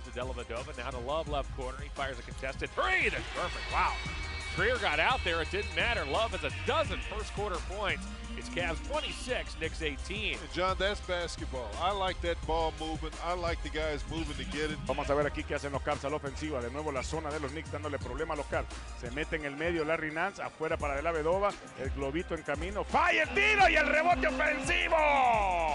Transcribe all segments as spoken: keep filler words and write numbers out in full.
goes to Dellavedova. Now to Love, left corner. He fires a contested three. That's perfect. Wow. Trier got out there. It didn't matter. Love has a dozen first quarter points. It's Cavs twenty-six, Knicks eighteen. John, that's basketball. I like that ball movement. I like the guys moving to get it. Vamos a ver aquí qué hacen los Cavs a la ofensiva. De nuevo la zona de los Knicks dándole problema a los Cavs. Se mete en el medio Larry Nance, afuera para Dellavedova. El globito en camino. Falla el tiro y el rebote ofensivo.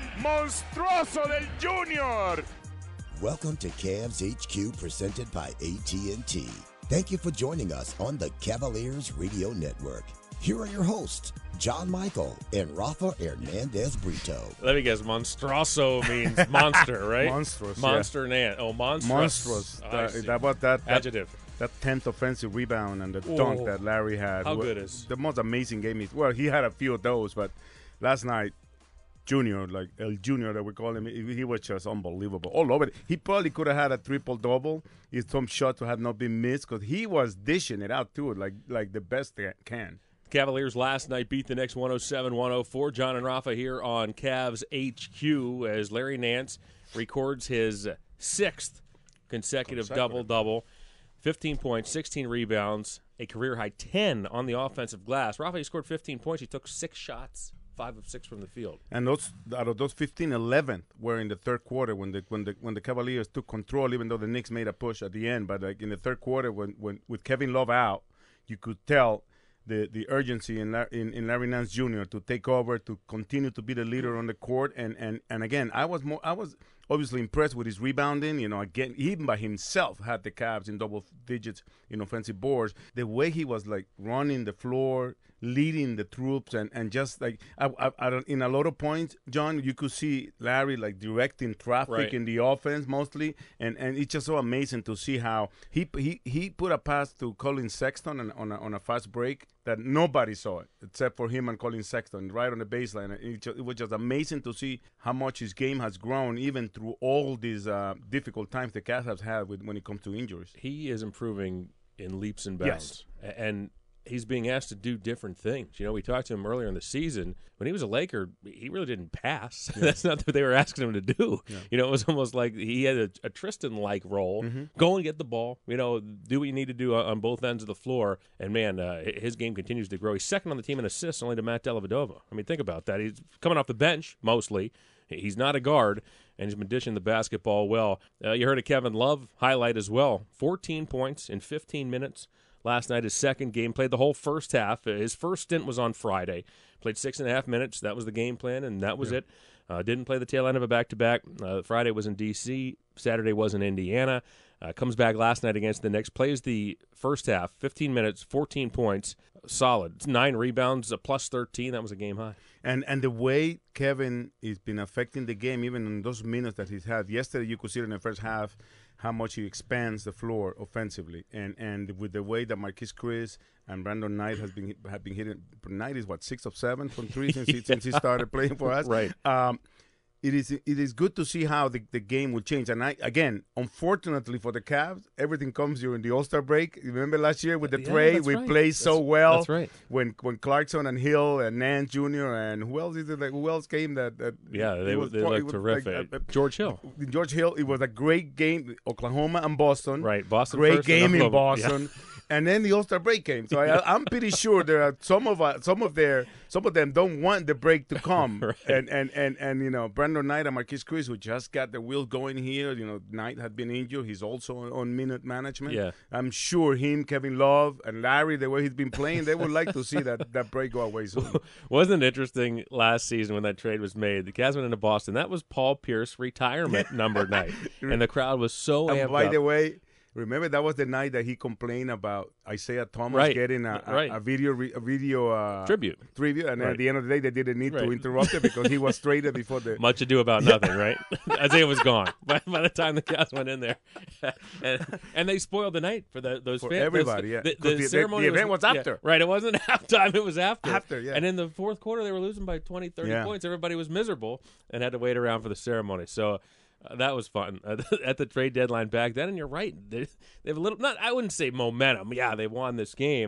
Monstruoso del Junior. Welcome to Cavs H Q, presented by A T and T. Thank you for joining us on the Cavaliers Radio Network. Here are your hosts, John Michael and Rafa Hernandez Brito. Let me guess, Monstroso means monster, right? Monstrous, Monster yeah. and oh, monstrous. Monstrous. Oh, that, I see. that, what, that, that, Adjective. that tenth offensive rebound and the Oh. dunk that Larry had. How wa- good is- The most amazing game. He, well, he had a few of those, but last night, Junior, like El Junior that we call him, he, he was just unbelievable. All over it. He probably could have had a triple-double if some shots had not been missed, because he was dishing it out, too, like like the best they can. Cavaliers last night beat the Knicks one oh seven one oh four. John and Rafa here on Cavs H Q as Larry Nance records his sixth consecutive, Consecutive. double-double. fifteen points, sixteen rebounds, a career-high ten on the offensive glass. Rafa, he scored fifteen points. He took six shots, five of six from the field. And those out of those fifteen, eleven were in the third quarter when the when the when the Cavaliers took control, even though the Knicks made a push at the end. But like in the third quarter, when, when with Kevin Love out, you could tell the the urgency in, La- in in Larry Nance Junior to take over, to continue to be the leader on the court. And and and again, I was more I was obviously impressed with his rebounding. You know, again, even by himself had the Cavs in double digits in offensive boards. The way he was like running the floor, leading the troops, and, and just like I, I, I don't, in a lot of points, John, you could see Larry like directing traffic Right. in the offense mostly, and, and it's just so amazing to see how he he, he put a pass to Colin Sexton on, on, a, on a fast break that nobody saw it except for him and Colin Sexton right on the baseline. It, ju- it was just amazing to see how much his game has grown even through all these uh, difficult times the Cavs have had with, when it comes to injuries. He is improving in leaps and bounds. A- And he's being asked to do different things. You know, we talked to him earlier in the season. When he was a Laker, he really didn't pass. That's not what they were asking him to do. You know, it was almost like he had a, a Tristan-like role. Mm-hmm. Go and get the ball. You know, do what you need to do on, on both ends of the floor. And, man, uh, his game continues to grow. He's second on the team in assists, only to Matt Dellavedova. I mean, think about that. He's coming off the bench, mostly. He's not a guard, and he's been dishing the basketball well. Uh, you heard a Kevin Love highlight as well. fourteen points in fifteen minutes. Last night, his second game, played the whole first half. His first stint was on Friday. Played six and a half minutes. That was the game plan, and that was it. Uh, didn't play the tail end of a back-to-back. Uh, Friday was in D C Saturday was in Indiana. Uh, comes back last night against the Knicks. Plays the first half, fifteen minutes, fourteen points. Solid. Nine rebounds, a plus thirteen. That was a game high. And and the way Kevin has been affecting the game, even in those minutes that he's had. Yesterday, you could see it in the first half how much he expands the floor offensively, and and with the way that Marquise Chris and Brandon Knight has been have been hitting. Knight is what, six of seven from three since he, since he started playing for us. Right. Um, it is it is good to see how the, the game will change. And I again, unfortunately for the Cavs, everything comes during the All-Star break. Remember last year with the Yeah, trade, that's we right. played so That's- well. that's right. When when Clarkson and Hill and Nance Junior and who else is it? Like who else came that? that Yeah, it they, was they fun- it looked was like, terrific. uh, uh, George Hill. George Hill. It was a great game. Oklahoma and Boston. Right, Boston Great first and game in Oklahoma. Yeah. Boston. And then the All-Star break came, so I, I'm pretty sure there are some of uh, some of their some of them don't want the break to come, Right. and, and and and you know Brandon Knight and Marquise Chris, who just got the wheels going here. You know, Knight had been injured; he's also on, on minute management. Yeah. I'm sure him, Kevin Love, and Larry, the way he's been playing, they would like to see that that break go away soon. Wasn't it interesting last season when that trade was made? The Cavs went into Boston. That was Paul Pierce retirement number night, and the crowd was so And amped by up. the way, remember that was the night that he complained about Isaiah Thomas Right. getting a, a, Right. a video re, a video uh, Tribute. tribute, and Right. at the end of the day, they didn't need to Right. interrupt it because he was traded before the. Much ado about nothing, right? Isaiah was gone by, by the time the Cavs went in there, and, and they spoiled the night for the, those For fans. everybody, yeah. The, 'Cause the the- the- ceremony the event was yeah, after. right? It wasn't halftime; it was after. After, yeah. And in the fourth quarter, they were losing by twenty, thirty Yeah. points. Everybody was miserable and had to wait around for the ceremony. So. Uh, that was fun uh, at the trade deadline back then, and you're right. They, they have a little, not I wouldn't say momentum. Yeah, they won this game,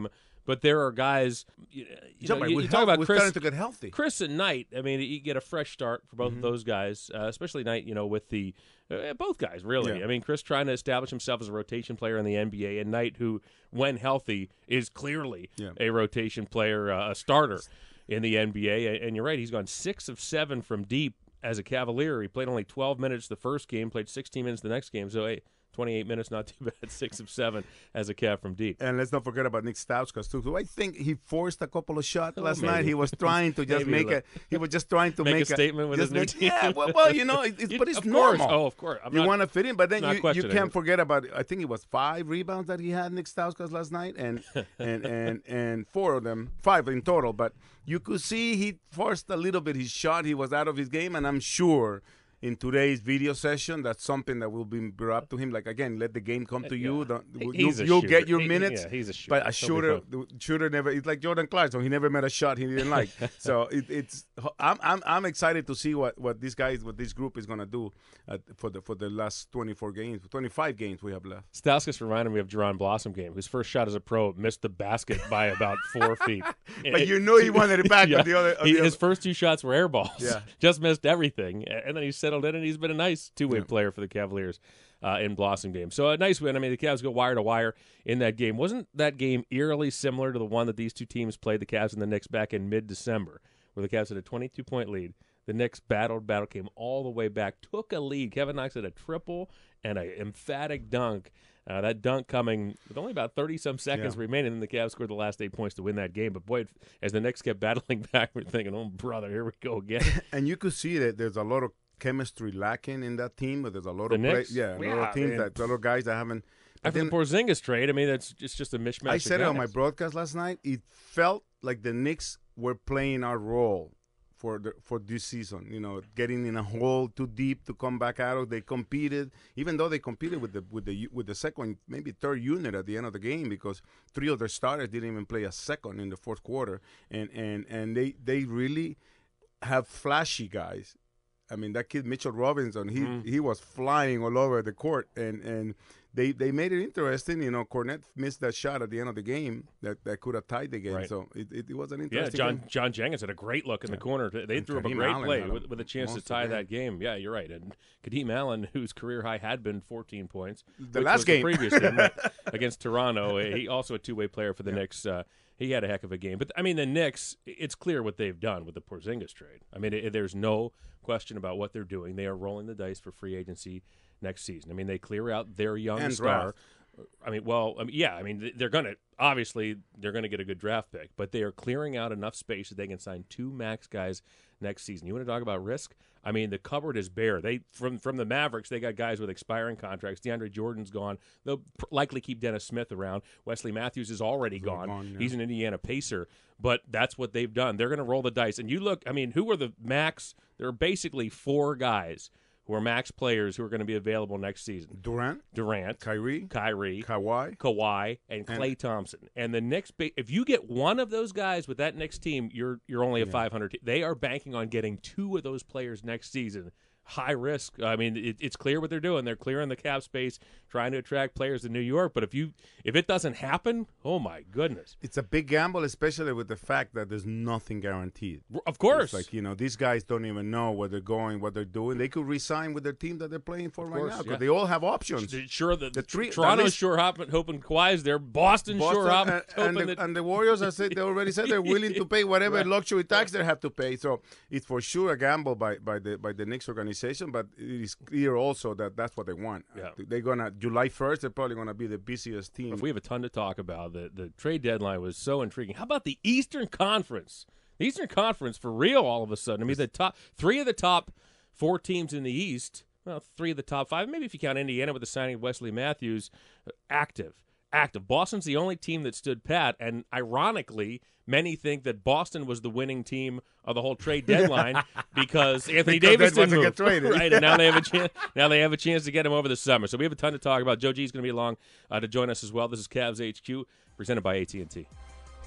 but there are guys. You, you, know, right. you, We're you talk healthy. about We're Chris, starting to get healthy. Chris and Knight. I mean, you get a fresh start for both mm-hmm. of those guys, uh, especially Knight. You know, with the uh, both guys really. Yeah. I mean, Chris trying to establish himself as a rotation player in the N B A, and Knight, who when healthy is clearly yeah. a rotation player, uh, a starter in the N B A. And you're right, he's gone six of seven from deep as a Cavalier. He played only twelve minutes the first game, played sixteen minutes the next game. So, hey, twenty-eight minutes, not too bad. Six of seven as a Cav from deep. And let's not forget about Nick Stauskas too. So I think he forced a couple of shots Oh, last maybe. night. He was trying to just Maybe a make a. He was just trying to Make a make, statement with just his new make- team. Yeah, well, well, you know, it, it's, You- but it's of course. normal. Oh, of course. I'm you not- want to fit in, but then not you, you questioning can't it. forget about. I think it was five rebounds that he had, Nick Stauskas, last night, and and and and four of them, five in total. But you could see he forced a little bit his shot. He was out of his game, and I'm sure. In today's video session, that's something that will be brought up to him. Like, again, let the game come to you. Don't, you He's a you'll shooter. get your He- minutes. yeah, he's a shooter. But a He'll be shooter, fine. the shooter never. It's like Jordan Clarkson. He never met a shot he didn't like. So it, it's. I'm I'm I'm excited to see what, what these guys, what this group is gonna do uh, for the for the last twenty-four games, twenty-five games we have left. Stauskas reminded me of Jerron Blossom game, whose first shot as a pro missed the basket by about four feet. But you know he wanted it back. Yeah. On the other, on He- the his other. first two shots were air balls. Yeah. Just missed everything. And then he settled in, and he's been a nice two-way Yeah. player for the Cavaliers uh, in Blossom game. So a nice win. I mean, the Cavs go wire to wire in that game. Wasn't that game eerily similar to the one that these two teams played, the Cavs and the Knicks, back in mid-December, where the Cavs had a twenty-two point lead? The Knicks battled, battle came all the way back, took a lead. Kevin Knox had a triple and an emphatic dunk. Uh, that dunk coming with only about thirty-some seconds Yeah. remaining, and then the Cavs scored the last eight points to win that game. But, boy, as the Knicks kept battling back, we're thinking, oh, brother, here we go again. And you could see that there's a lot of chemistry lacking in that team. But there's a lot The of play, Knicks? yeah, a lot Yeah, of teams man. that a lot of guys that haven't. but After the then- Porzingis trade, I mean, it's just, just a mishmash. I of said it on my guys. broadcast last night. It felt like the Knicks were playing our role for the for this season. You know, getting in a hole too deep to come back out of. They competed, even though they competed with the with the with the second, maybe third unit at the end of the game, because three of their starters didn't even play a second in the fourth quarter, and and and they they really have flashy guys. I mean, that kid Mitchell Robinson, he Mm. he was flying all over the court, and and they they made it interesting. You know, Cornette missed that shot at the end of the game that, that could have tied the game. Right. So it, it, it was an Yeah, interesting John game. John Jenkins had a great look in the corner. They And threw up a Kadeem great Allen play had a with, with a chance to monster tie game. that game. Yeah, you're right. And Kadeem Allen, whose career high had been fourteen points, The which last was game. the previous game right, against Toronto. He also a two-way player for the Knicks. Uh, he had a heck of a game. But, I mean, the Knicks, it's clear what they've done with the Porzingis trade. I mean, it, there's no question about what they're doing. They are rolling the dice for free agency next season. I mean, they clear out their young And star. draft. I mean, well, I mean, yeah, I mean, they're going to, obviously, they're going to get a good draft pick, but they are clearing out enough space that they can sign two max guys next season. You want to talk about risk? I mean, the cupboard is bare. They from from the Mavericks, they got guys with expiring contracts. DeAndre Jordan's gone. They'll pr- likely keep Dennis Smith around. Wesley Matthews is already gone. gone, yeah. He's an Indiana Pacer, but that's what they've done. They're going to roll the dice. And you look, I mean, who are the max? There are basically four guys who are max players who are going to be available next season. Durant, Durant, Kyrie, Kyrie, Kawhi. Kawhi, and Klay Thompson. And the Knicks, ba- if you get one of those guys with that Knicks team, you're you're only a five hundred team. They are banking on getting two of those players next season. High risk. I mean, it, it's clear what they're doing. They're clearing the cap space, trying to attract players to New York. But if you if it doesn't happen, oh my goodness. It's a big gamble, especially with the fact that there's nothing guaranteed. Of course. It's like, you know, these guys don't even know where they're going, what they're doing. They could resign with their team that they're playing for right course, now because yeah. they all have options. Sure, the, The three- Toronto's at least- sure hoping, hoping Kawhi's there. Boston, Boston sure hoping, and, hoping and, the, that and the Warriors, I said, they already said they're willing to pay whatever Right. luxury tax they have to pay. So it's for sure a gamble by, by the by the Knicks organization, but it is clear also that that's what they want. Yeah. They're gonna July first. They're probably gonna be the busiest team. If we have a ton to talk about, the the trade deadline was so intriguing. How about the Eastern Conference? The Eastern Conference for real all of a sudden. I mean, the top three of the top four teams in the East, well, three of the top five, maybe if you count Indiana with the signing of Wesley Matthews, uh, active. Active. Boston's the only team that stood pat, and ironically, many think that Boston was the winning team of the whole trade deadline because Anthony Because Davis that wasn't didn't move, get traded. right? And now they have a chance. Now they have a chance to get him over the summer. So we have a ton to talk about. Joe G is going to be along uh, to join us as well. This is Cavs H Q, presented by A T and T.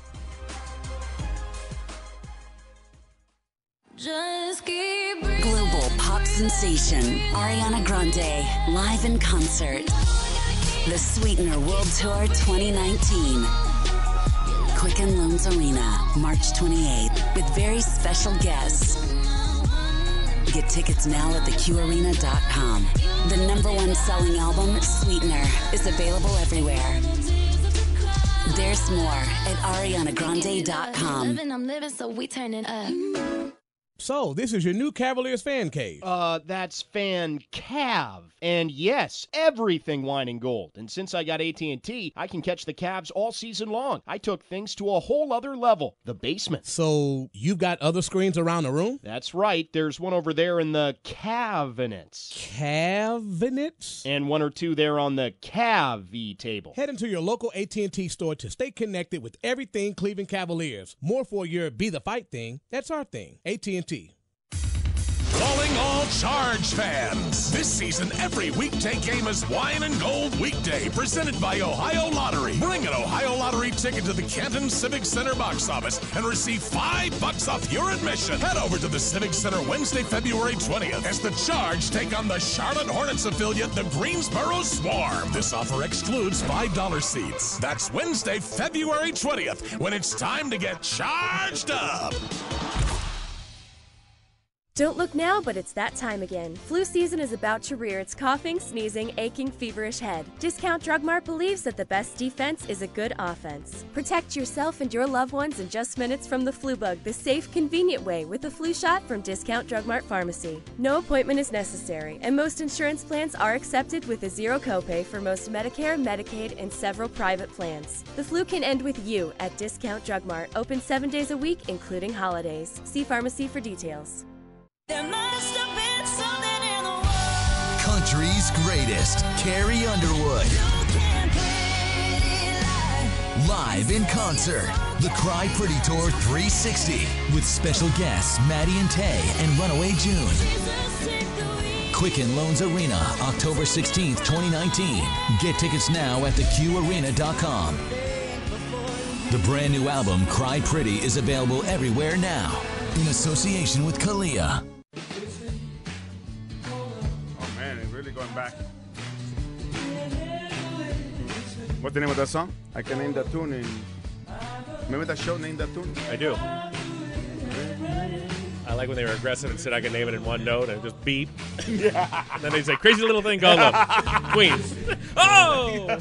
Just keep breathing. Global pop sensation Ariana Grande live in concert. The Sweetener World Tour twenty nineteen. Quicken Loans Arena, March twenty-eighth, with very special guests. Get tickets now at the q arena dot com. The number one selling album, Sweetener, is available everywhere. There's more at ariana grande dot com. I'm living, I'm living, so we turning up. So, this is your new Cavaliers fan cave. Uh, that's Fan Cav. And yes, everything wine and gold. And since I got A T and T, I can catch the Cavs all season long. I took things to a whole other level, the basement. So, you've got other screens around the room? That's right. There's one over there in the cabinets. Cabinets? And one or two there on the Cav table. Head into your local A T and T store to stay connected with everything Cleveland Cavaliers. More for your Be the Fight thing. That's our thing. A T and T. Calling all Charge fans. This season, every weekday game is Wine and Gold Weekday, presented by Ohio Lottery. Bring an Ohio Lottery ticket to the Canton Civic Center box office and receive five bucks off your admission. Head over to the Civic Center Wednesday, February twentieth, as the Charge take on the Charlotte Hornets affiliate, the Greensboro Swarm. This offer excludes five dollar seats. That's Wednesday, February twentieth, when it's time to get charged up. Don't look now, but it's that time again. Flu season is about to rear its coughing, sneezing, aching, feverish head. Discount Drug Mart believes that the best defense is a good offense. Protect yourself and your loved ones in just minutes from the flu bug the safe, convenient way with a flu shot from Discount Drug Mart Pharmacy. No appointment is necessary, and most insurance plans are accepted with a zero copay for most Medicare, Medicaid, and several private plans. The flu can end with you at Discount Drug Mart, open seven days a week, including holidays. See pharmacy for details. There must have been something in the world. Country's greatest, Carrie Underwood. Live in concert, the Cry Pretty Tour three sixty with special guests Maddie and Tay and Runaway June. Quicken Loans Arena, October sixteenth, twenty nineteen. Get tickets now at the q arena dot com. The brand new album, Cry Pretty, is available everywhere now in association with Kalia. Oh man, it's really going back. What's the name of that song? I can name that tune in. Remember that show, Name That Tune? I do. I like when they were aggressive and said I could name it in one note and just beep. Yeah. And then they say, crazy little thing called love. Queens. Oh!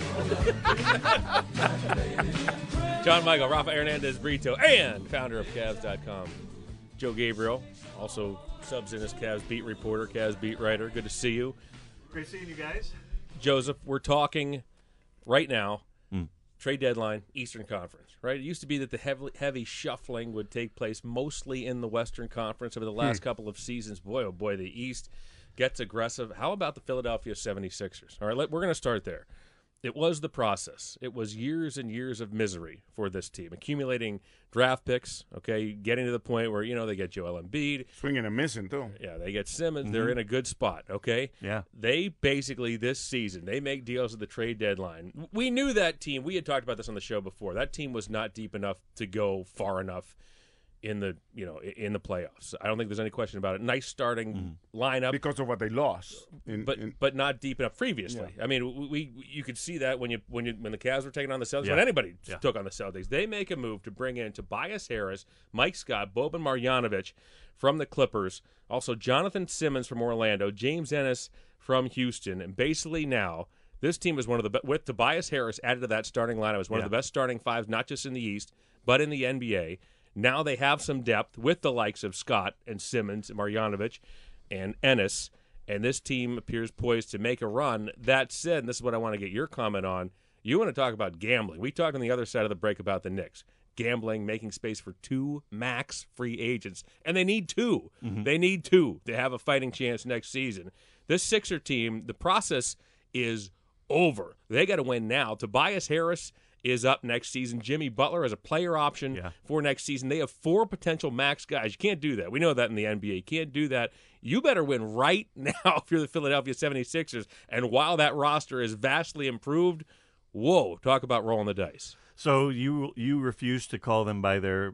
John Michael, Rafa Hernandez Brito, and founder of Cavs dot com. Joe Gabriel, also subs in as Cavs beat reporter, Cavs beat writer. Good to see you. Great seeing you guys. Joseph, we're talking right now, mm. trade deadline, Eastern Conference, right? It used to be that the heavy, heavy shuffling would take place mostly in the Western Conference over the last mm. couple of seasons. Boy, oh boy, the East gets aggressive. How about the Philadelphia seventy-sixers? All right, let, we're going to start there. It was the process. It was years and years of misery for this team, accumulating draft picks, okay, getting to the point where, you know, they get Joel Embiid. Swinging and missing, too. Yeah, they get Simmons. Mm-hmm. They're in a good spot, okay? Yeah. They basically, this season, they make deals at the trade deadline. We knew that team. We had talked about this on the show before. That team was not deep enough to go far enough in the, you know, in the playoffs. I don't think there's any question about it. Nice starting mm-hmm. lineup because of what they lost, in, but in, but not deep enough previously. Yeah. I mean, we, we you could see that when you when you when the Cavs were taking on the Celtics, yeah. when anybody yeah. took on the Celtics, they make a move to bring in Tobias Harris, Mike Scott, Boban Marjanovic from the Clippers, also Jonathan Simmons from Orlando, James Ennis from Houston, and basically now this team is one of the be- with Tobias Harris added to that starting lineup is one yeah. of the best starting fives, not just in the East but in the N B A. Now they have some depth with the likes of Scott and Simmons and Marjanovic and Ennis, and this team appears poised to make a run. That said, and this is what I want to get your comment on, you want to talk about gambling. We talked on the other side of the break about the Knicks. Gambling, making space for two max free agents, and they need two. Mm-hmm. They need two to have a fighting chance next season. This Sixer team, the process is over. They got to win now. Tobias Harris is up next season. Jimmy Butler as a player option yeah. for next season. They have four potential max guys. You can't do that. We know that in the N B A. You can't do that. You better win right now if you're the Philadelphia seventy-sixers. And while that roster is vastly improved, whoa, talk about rolling the dice. So you you refuse to call them by their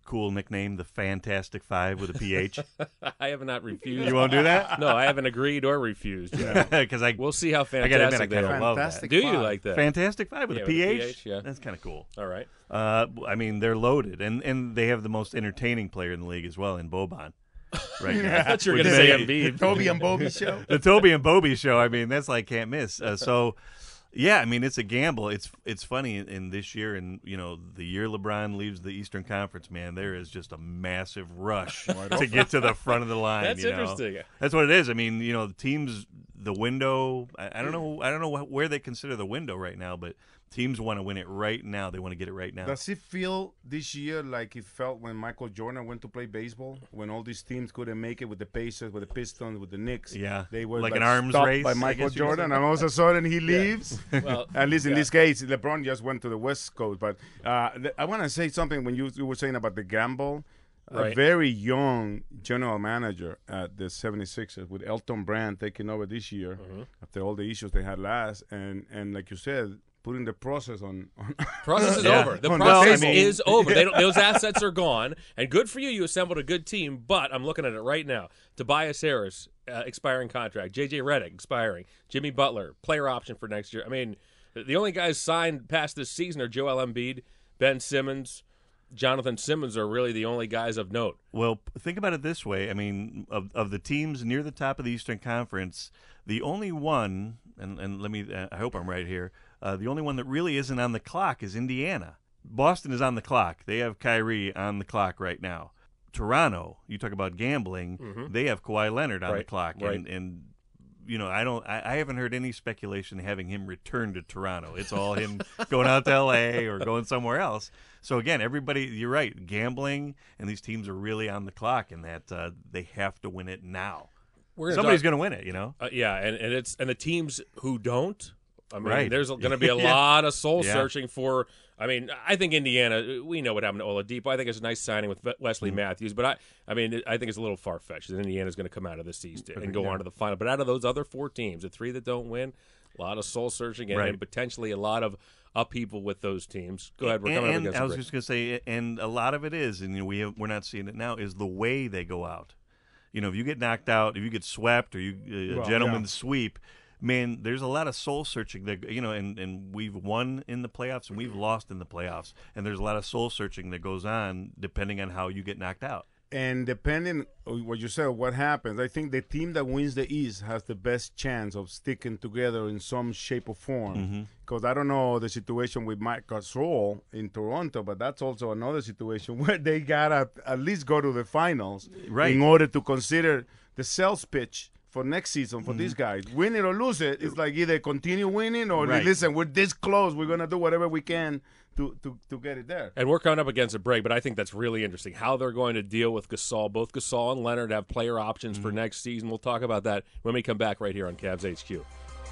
cool nickname, the Fantastic Five with a P H? I have not refused. You won't do that? No, I haven't agreed or refused. Because I we'll see how fantastic I gotta admit, I they kind of are. love Fantastic that. Do Five. you like that? Fantastic Five with Yeah, a with P a H? P H, yeah. That's kind of cool. All right. Uh, I mean, they're loaded, and, and they have the most entertaining player in the league as well in Boban. Right now. I thought you were Which going to say they- Embiid. The Toby and Bobby show. The Toby and Bobby show. I mean, that's like can't miss. Uh, so, yeah, I mean, it's a gamble. It's it's funny in, in this year, and you know, the year LeBron leaves the Eastern Conference, man, there is just a massive rush to get to the front of the line. That's you know? interesting. That's what it is. I mean, you know, the teams, the window. I, I don't know. I don't know wh- where they consider the window right now, but teams want to win it right now. They want to get it right now. Does it feel this year like it felt when Michael Jordan went to play baseball? When all these teams couldn't make it with the Pacers, with the Pistons, with the Knicks? Yeah. They were Like like an arms stopped race, by I Michael guess you could Jordan, say. and all of a sudden he leaves. Well, At least in yeah. this case, LeBron just went to the West Coast. But uh, th- I want to say something when you, you were saying about the gamble. A Right. very young general manager at the seventy-sixers with Elton Brand taking over this year Mm-hmm. after all the issues they had last. And, and like you said, putting the process on. on Process is Yeah. over. The On the process table. is over. They don't, those assets are gone. And good for you. You assembled a good team. But I'm looking at it right now. Tobias Harris, uh, expiring contract. J J Redick, expiring. Jimmy Butler, player option for next year. I mean, the only guys signed past this season are Joel Embiid, Ben Simmons, Jonathan Simmons are really the only guys of note. Well, p- think about it this way. I mean, of of the teams near the top of the Eastern Conference, the only one, and, and let me, uh, I hope I'm right here, uh, the only one that really isn't on the clock is Indiana. Boston is on the clock. They have Kyrie on the clock right now. Toronto, you talk about gambling, Mhm. they have Kawhi Leonard on the Right, clock. right. And, and you know, I don't, I, I haven't heard any speculation having him return to Toronto. It's all him going out to L A or going somewhere else. So again, everybody, you're right, gambling, and these teams are really on the clock, and that uh, they have to win it now. We're gonna Somebody's talk- going to win it, you know. Uh, yeah, and, and it's and the teams who don't. I mean, Right. there's going to be a Yeah. lot of soul Yeah. searching for. I mean, I think Indiana. We know what happened to Oladipo. I think it's a nice signing with Mm. Wesley Matthews, but I, I mean, I think it's a little far fetched. that Indiana's going to come out of this East and go Yeah. on to the final. But out of those other four teams, the three that don't win, a lot of soul searching and, Right. and potentially a lot of upheaval with those teams. Go ahead, we're and, coming up and against. I a was break. just going to say, and a lot of it is, and you know, we have, we're not seeing it now, is the way they go out. You know, if you get knocked out, if you get swept, or you uh, a Well, gentleman's yeah. sweep, man, there's a lot of soul searching. That you know, and, and we've won in the playoffs and we've lost in the playoffs, and there's a lot of soul searching that goes on depending on how you get knocked out. And depending on what you said, what happens, I think the team that wins the East has the best chance of sticking together in some shape or form. Mm-hmm. Because I don't know the situation with Mike Gasol in Toronto, but that's also another situation where they gotta at least go to the finals Right. in order to consider the sales pitch for next season for Mm-hmm. these guys. Win it or lose it, it's like either continue winning or Right. listen, we're this close, we're gonna do whatever we can to to, to get it there. And we're coming up against a break, but I think that's really interesting how they're going to deal with Gasol. Both Gasol and Leonard have player options Mm-hmm. for next season. We'll talk about that when we come back right here on Cavs H Q.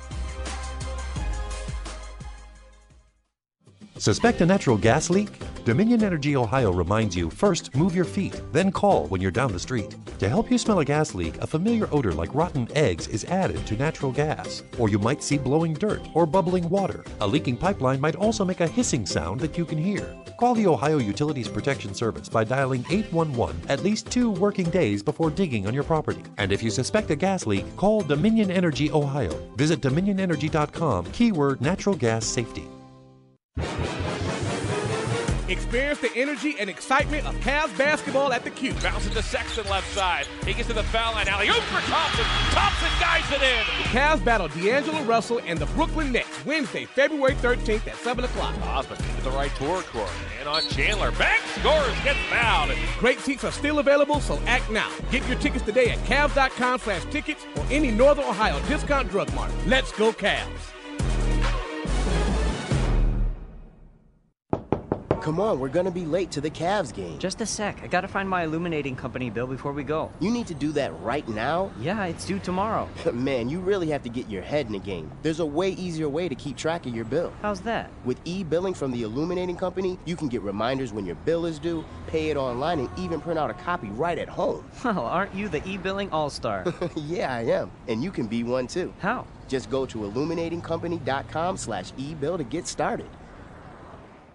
Suspect a natural gas leak? Dominion Energy Ohio reminds you, first move your feet, then call when you're down the street. To help you smell a gas leak, a familiar odor like rotten eggs is added to natural gas. Or you might see blowing dirt or bubbling water. A leaking pipeline might also make a hissing sound that you can hear. Call the Ohio Utilities Protection Service by dialing eight one one at least two working days before digging on your property. And if you suspect a gas leak, call Dominion Energy Ohio. Visit dominion energy dot com, keyword natural gas safety. Experience the energy and excitement of Cavs basketball at the Q. Bounces to Sexton left side. He gets to the foul line. Alley oop for Thompson. Thompson guides it in. The Cavs battle D'Angelo Russell and the Brooklyn Nets Wednesday, February thirteenth at seven o'clock. Osmond into the right toward court. And on Chandler. Banks scores. Gets fouled. Great seats are still available, so act now. Get your tickets today at Cavs dot com slash tickets or any Northern Ohio discount drug mart. Let's go Cavs. Come on, we're gonna be late to the Cavs game. Just a sec. I gotta find my illuminating company bill before we go. You need to do that right now? Yeah, it's due tomorrow. Man, you really have to get your head in the game. There's a way easier way to keep track of your bill. How's that? With e-billing from the illuminating company, you can get reminders when your bill is due, pay it online, and even print out a copy right at home. Well, aren't you the e-billing all-star? Yeah, I am. And you can be one too. How? Just go to illuminating company dot com slash e-bill to get started.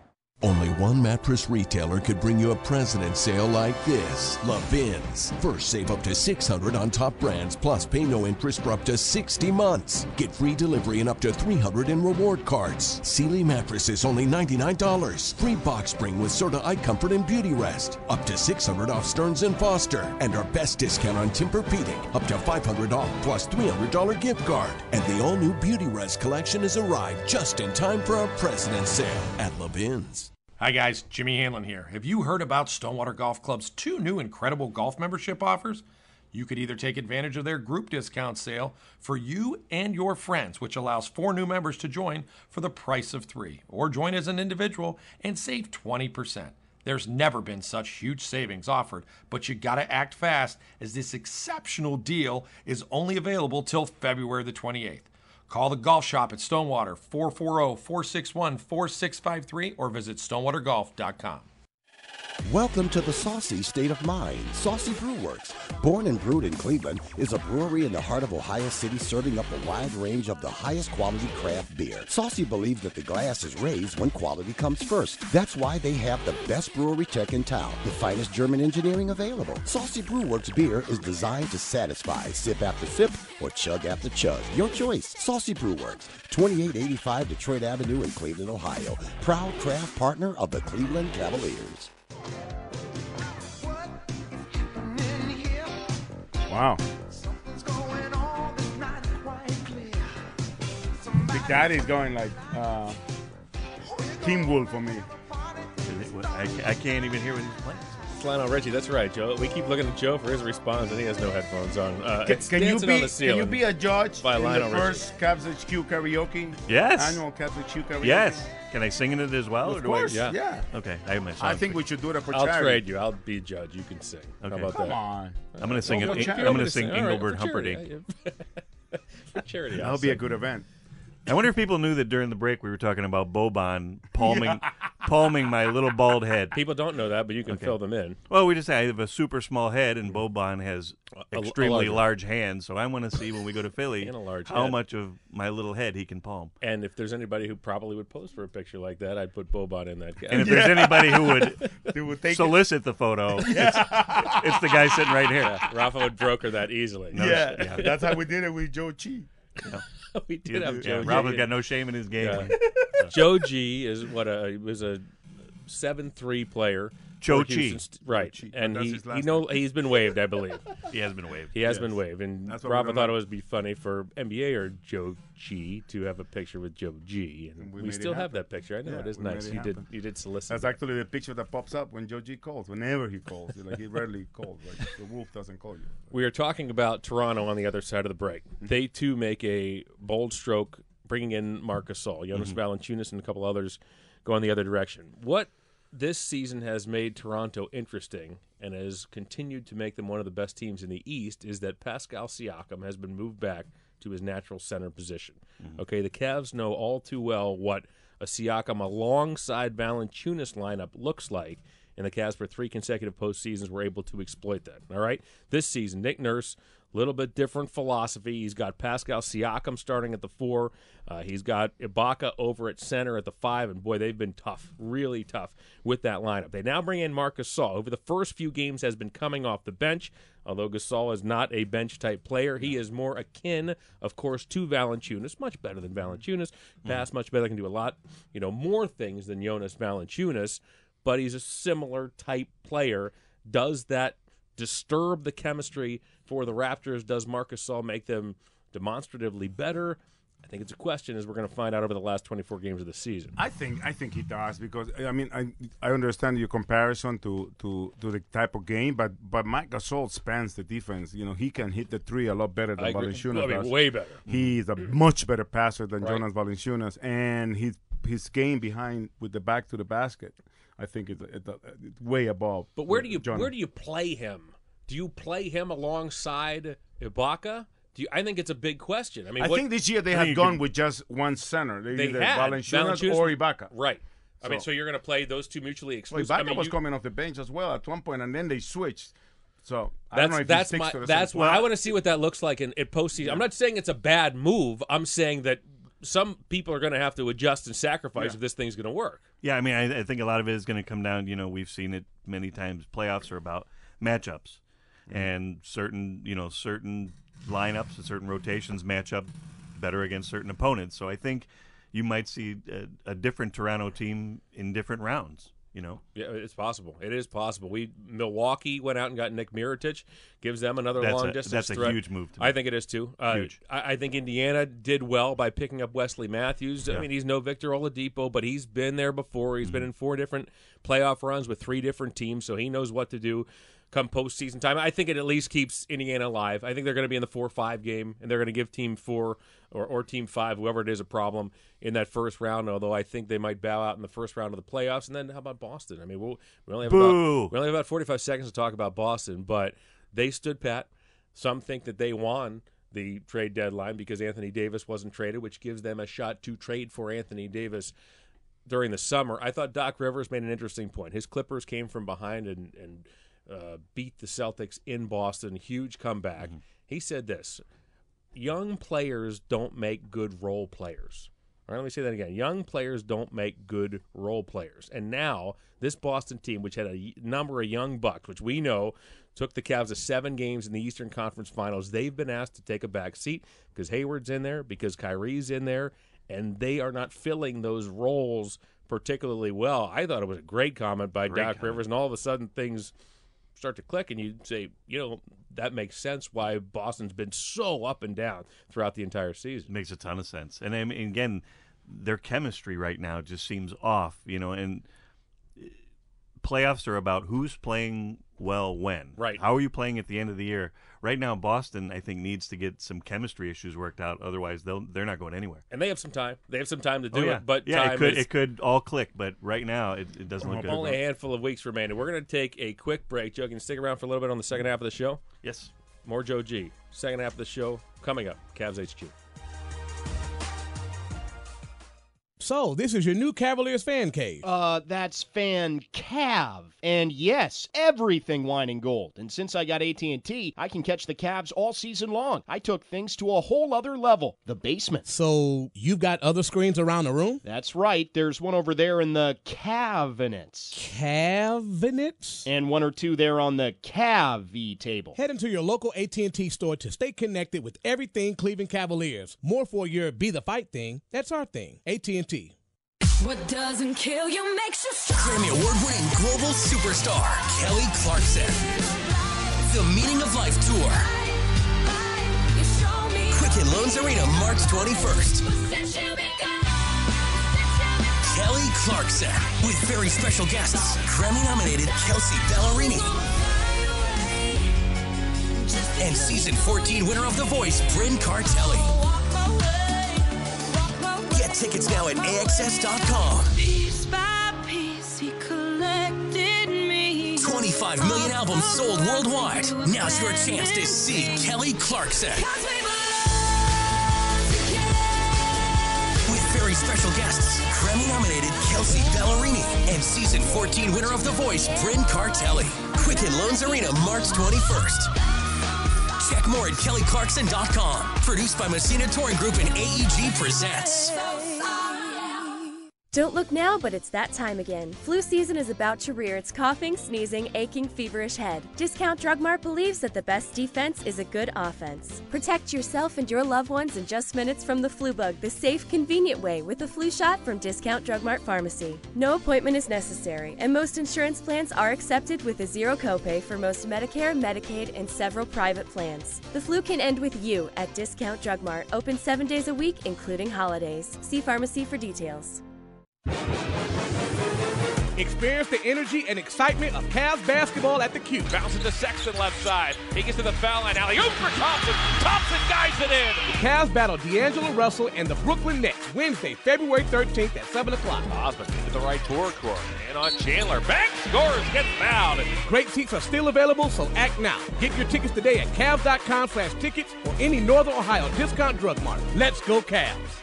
Only one mattress retailer could bring you a President's Sale like this. Levin's. First, save up to six hundred dollars on top brands, plus pay no interest for up to sixty months. Get free delivery and up to three hundred dollars in reward cards. Sealy mattresses, only ninety-nine dollars. Free box spring with Serta Eye Comfort and Beauty Rest. Up to six hundred dollars off Stearns and Foster. And our best discount on Tempur-Pedic. Up to five hundred dollars off, plus three hundred dollars gift card. And the all-new Beauty Rest collection has arrived just in time for our President's Sale at Levin's. Hi guys, Jimmy Hanlon here. Have you heard about Stonewater Golf Club's two new incredible golf membership offers? You could either take advantage of their group discount sale for you and your friends, which allows four new members to join for the price of three, or join as an individual and save twenty percent. There's never been such huge savings offered, but you gotta act fast as this exceptional deal is only available till February the twenty-eighth. Call the golf shop at Stonewater, four four zero, four six one, four six five three, or visit stonewater golf dot com. Welcome to the Saucy State of Mind. Saucy Brew Works, born and brewed in Cleveland, is a brewery in the heart of Ohio City serving up a wide range of the highest quality craft beer. Saucy believes that the glass is raised when quality comes first. That's why they have the best brewery tech in town, the finest German engineering available. Saucy Brew Works beer is designed to satisfy, sip after sip, or chug after chug. Your choice. Saucy Brew Works, twenty-eight eighty-five Detroit Avenue in Cleveland, Ohio. Proud craft partner of the Cleveland Cavaliers. Wow. Big Daddy's going like uh, Team Wolf for me. I, I can't even hear what he's playing. It's Lionel Richie. That's right, Joe. We keep looking at Joe for his response, and he has no headphones on. Uh, Can, it's can you Dancing be on the Ceiling can you be a judge by in Lionel the Richie. first Cavs H Q karaoke? Yes. Annual Cavs H Q karaoke. Yes. Can I sing in it as well? Of or do course. I? Yeah. yeah. Okay. I have my song. I think we should do that for I'll charity. trade you. I'll be judge. You can sing. Okay. How about Come that? on. I'm going to sing Well, it. for I'm charity. going to sing All right, Engelbert for charity. Humperdinck. For charity. That'll I'll be a sing. good event. I wonder if people knew that during the break we were talking about Boban palming, palming my little bald head. People don't know that, but you can Okay. fill them in. Well, we just say I have a super small head, and Boban has A- a extremely larger. large hands. So I want to see when we go to Philly And a large how head. much of my little head he can palm. And if there's anybody who probably would pose for a picture like that, I'd put Boban in that And if category. there's anybody who would, They would take solicit the photo, it's, it's the guy sitting right here. Yeah, Rafa would broker that easily. No, yeah. yeah. That's how we did it with Joe Chi. we did have Yeah, Joe G. Robin's got no shame in his game. Yeah. Joe G is what a was a seven three player. Joe for Chi. Houston St- right? Chi. And That's he his last he know he's been waived, I believe. He has been waived. He has Yes. been waived, and That's what we Rafa don't thought know. it would be funny for N B A or Joe G to have a picture with Joe G, and And we we, made it still have happen. that picture. I know Yeah, it is we made nice. it You did happen. you did solicit. That's that. actually the picture that pops up when Joe G calls. Whenever he calls, like he rarely calls. Like the Wolf doesn't call you. We are talking about Toronto on the other side of the break. They too make a bold stroke, bringing in Marc Gasol, Jonas Mm-hmm. Valanciunas, and a couple others going the other direction. What this season has made Toronto interesting and has continued to make them one of the best teams in the East is that Pascal Siakam has been moved back to his natural center position. Mm-hmm. Okay, the Cavs know all too well what a Siakam alongside Valanciunas lineup looks like, and the Cavs for three consecutive postseasons were able to exploit that. All right, this season, Nick Nurse, a little bit different philosophy. He's got Pascal Siakam starting at the four. Uh, he's got Ibaka over at center at the five, and boy, they've been tough, really tough with that lineup. They now bring in Marc Gasol. Over the first few games has been coming off the bench, although Gasol is not a bench-type player. He is more akin, of course, to Valanciunas, much better than Valanciunas. Pass much better, can do a lot, you know, more things than Jonas Valanciunas, but he's a similar type player. Does that disturb the chemistry for the Raptors? Does Marc Gasol make them demonstratively better? I think it's a question, as we're going to find out over the last twenty-four games of the season. I think I think he does because I mean I I understand your comparison to, to, to the type of game, but but Mike Gasol spans the defense. You know, he can hit the three a lot better than I agree. Valanciunas I mean, does. way better. He's a much better passer than Right. Jonas Valanciunas, and his his game behind with the back to the basket, I think it's, it's, it's way above. But where do you Jonas. where do you play him? Do you play him alongside Ibaka? Do you, I think it's a big question. I mean, I what, think this year they I have mean, gone could- with just one center. They, they either had Valanciunas or Ibaka. Right. I mean, So- so you're going to play those two mutually Well, exclusive. Ibaka I mean, was you- coming off the bench as well at one point, and then they switched. So I don't That's know if that's he sticks my to the that's same why plan. I want to see what that looks like in, in postseason. I'm not saying it's a bad move. I'm saying that some people are going to have to adjust and sacrifice Yeah. if this thing's going to work. Yeah, I mean, I, I think a lot of it is going to come down, you know, we've seen it many times. Playoffs are about matchups. Mm-hmm. And certain, you know, certain lineups and certain rotations match up better against certain opponents. So I think you might see a, a different Toronto team in different rounds. You know, yeah, it's possible. It is possible. We Milwaukee went out and got Nick Mirotic, gives them another that's long a, distance. That's threat. a huge move. To me. I think it is too. Uh, huge. I, I think Indiana did well by picking up Wesley Matthews. Yeah. I mean, he's no Victor Oladipo, but he's been there before. He's mm-hmm. been in four different playoff runs with three different teams, so he knows what to do come postseason time. I think it at least keeps Indiana alive. I think they're going to be in the four five game, and they're going to give Team four or, or Team five, whoever it is, a problem in that first round, although I think they might bow out in the first round of the playoffs. And then how about Boston? I mean, we'll, we, only have about, we only have about forty-five seconds to talk about Boston, but they stood pat. Some think that they won the trade deadline because Anthony Davis wasn't traded, which gives them a shot to trade for Anthony Davis during the summer. I thought Doc Rivers made an interesting point. His Clippers came from behind and, and – Uh, beat the Celtics in Boston, huge comeback. Mm-hmm. He said this, young players don't make good role players. All right, let me say that again. Young players don't make good role players. And now this Boston team, which had a number of young bucks, which we know took the Cavs to seven games in the Eastern Conference Finals, they've been asked to take a back seat because Hayward's in there, because Kyrie's in there, and they are not filling those roles particularly well. I thought it was a great comment by great Doc comment. Rivers, and all of a sudden things – start to click, and you say, you know, that makes sense why Boston's been so up and down throughout the entire season. It makes a ton of sense. And, I mean, again, their chemistry right now just seems off, you know, and playoffs are about who's playing well when. Right. How are you playing at the end of the year? Right now, Boston, I think, needs to get some chemistry issues worked out. Otherwise, they'll they're not going anywhere. And they have some time. They have some time to do oh, yeah. it. But yeah, time it could is, it could all click. But right now, it, it doesn't look good. Only a handful of weeks remaining. We're going to take a quick break. Joe, can you stick around for a little bit on the second half of the show? Yes. More Joe G. Second half of the show coming up. Cavs H Q. So, this is your new Cavaliers fan cave. Uh, that's Fan Cav. And yes, everything wine and gold. And since I got A T and T, I can catch the Cavs all season long. I took things to a whole other level, the basement. So, you've got other screens around the room? That's right. There's one over there in the cabinets. Cabinets? And one or two there on the Cav table. Head into your local A T and T store to stay connected with everything Cleveland Cavaliers. More for your Be the Fight thing. That's our thing. A T and T. What doesn't kill you makes you strong. Grammy Award-winning global superstar Kelly Clarkson. The Meaning of Life Tour. Quicken Loans Arena, March twenty-first. Kelly Clarkson with very special guests, Grammy-nominated Kelsey Ballerini and season fourteen winner of The Voice, Bryn Cartelli. Get tickets now at A X S dot com. Piece by piece, he collected me. twenty-five million albums sold worldwide. Now's your chance to see Kelly Clarkson. With very special guests, Grammy-nominated Kelsey Ballerini and season fourteen winner of The Voice, Bryn Cartelli. Quicken Loans Arena, March twenty-first. Check more at Kelly Clarkson dot com. Produced by Messina Touring Group and A E G Presents. Don't look now, but it's that time again. Flu season is about to rear its coughing, sneezing, aching, feverish head. Discount Drug Mart believes that the best defense is a good offense. Protect yourself and your loved ones in just minutes from the flu bug the safe, convenient way with a flu shot from Discount Drug Mart Pharmacy. No appointment is necessary, and most insurance plans are accepted with a zero copay for most Medicare, Medicaid, and several private plans. The flu can end with you at Discount Drug Mart, open seven days a week, including holidays. See pharmacy for details. Experience the energy and excitement of Cavs basketball at the Q. Bounces to Sexton left side. He gets to the foul line. Alley-oop for Thompson. Thompson guides it in. The Cavs battle D'Angelo Russell and the Brooklyn Nets Wednesday, February thirteenth at seven o'clock. Osmond into the right tour court. And on Chandler. Bank scores. Gets fouled. Great seats are still available, so act now. Get your tickets today at Cavs dot com slash tickets or any Northern Ohio Discount Drug Mart. Let's go Cavs.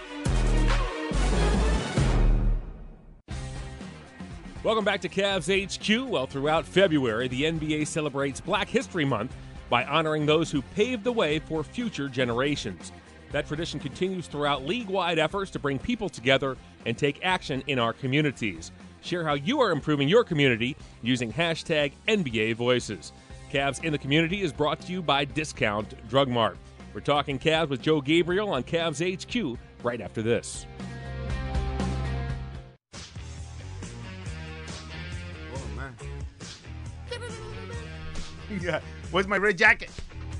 Welcome back to Cavs H Q. Well, throughout February, the N B A celebrates Black History Month by honoring those who paved the way for future generations. That tradition continues throughout league-wide efforts to bring people together and take action in our communities. Share how you are improving your community using hashtag N B A Voices. Cavs in the Community is brought to you by Discount Drug Mart. We're talking Cavs with Joe Gabriel on Cavs H Q right after this. Oh, man. Yeah. Where's my red jacket?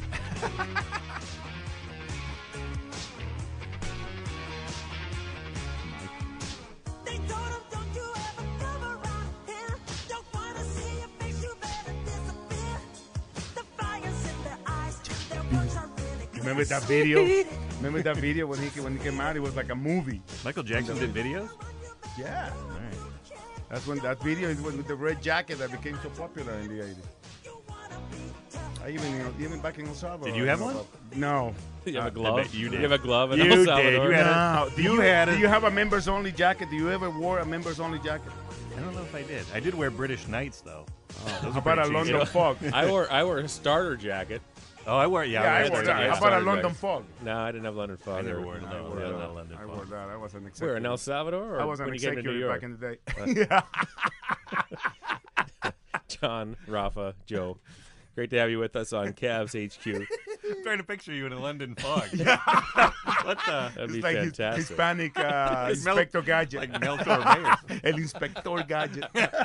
Remember that video? Remember that video when he when he came out? It was like a movie. Michael Jackson did videos? Yeah. All right. That's when that video is with the red jacket that became so popular in the eighties. I even you know, even back in El Salvador. Did you have know one? about- No. You have a Uh, glove? you You, did. have a glove in You El did. Salvador? You had no. Do You you, had do it. you have a members only jacket? Do you ever wore a members only jacket? I don't know if I did. I did wear British Knights, though. Those How are about a pretty cheap. London fog? I wore I wore a starter jacket. Oh, I wore, yeah. Yeah, I had wore the that. starter How about a jacket. London fog? No, I didn't have London fog. I never or- wore it. no, No, no, yeah, no. not London I fog. wore that. I was an executive. Where, in El Salvador? Or I was an when you came to New executive York? back in the day. Yeah. John, Rafa, Joe. Great to have you with us on Cavs H Q. I'm trying to picture you in a London fog. what the? That'd be It's like his- fantastic. Hispanic uh, It's Mel- Inspector Gadget. like Melchor Mayer. El Inspector Gadget.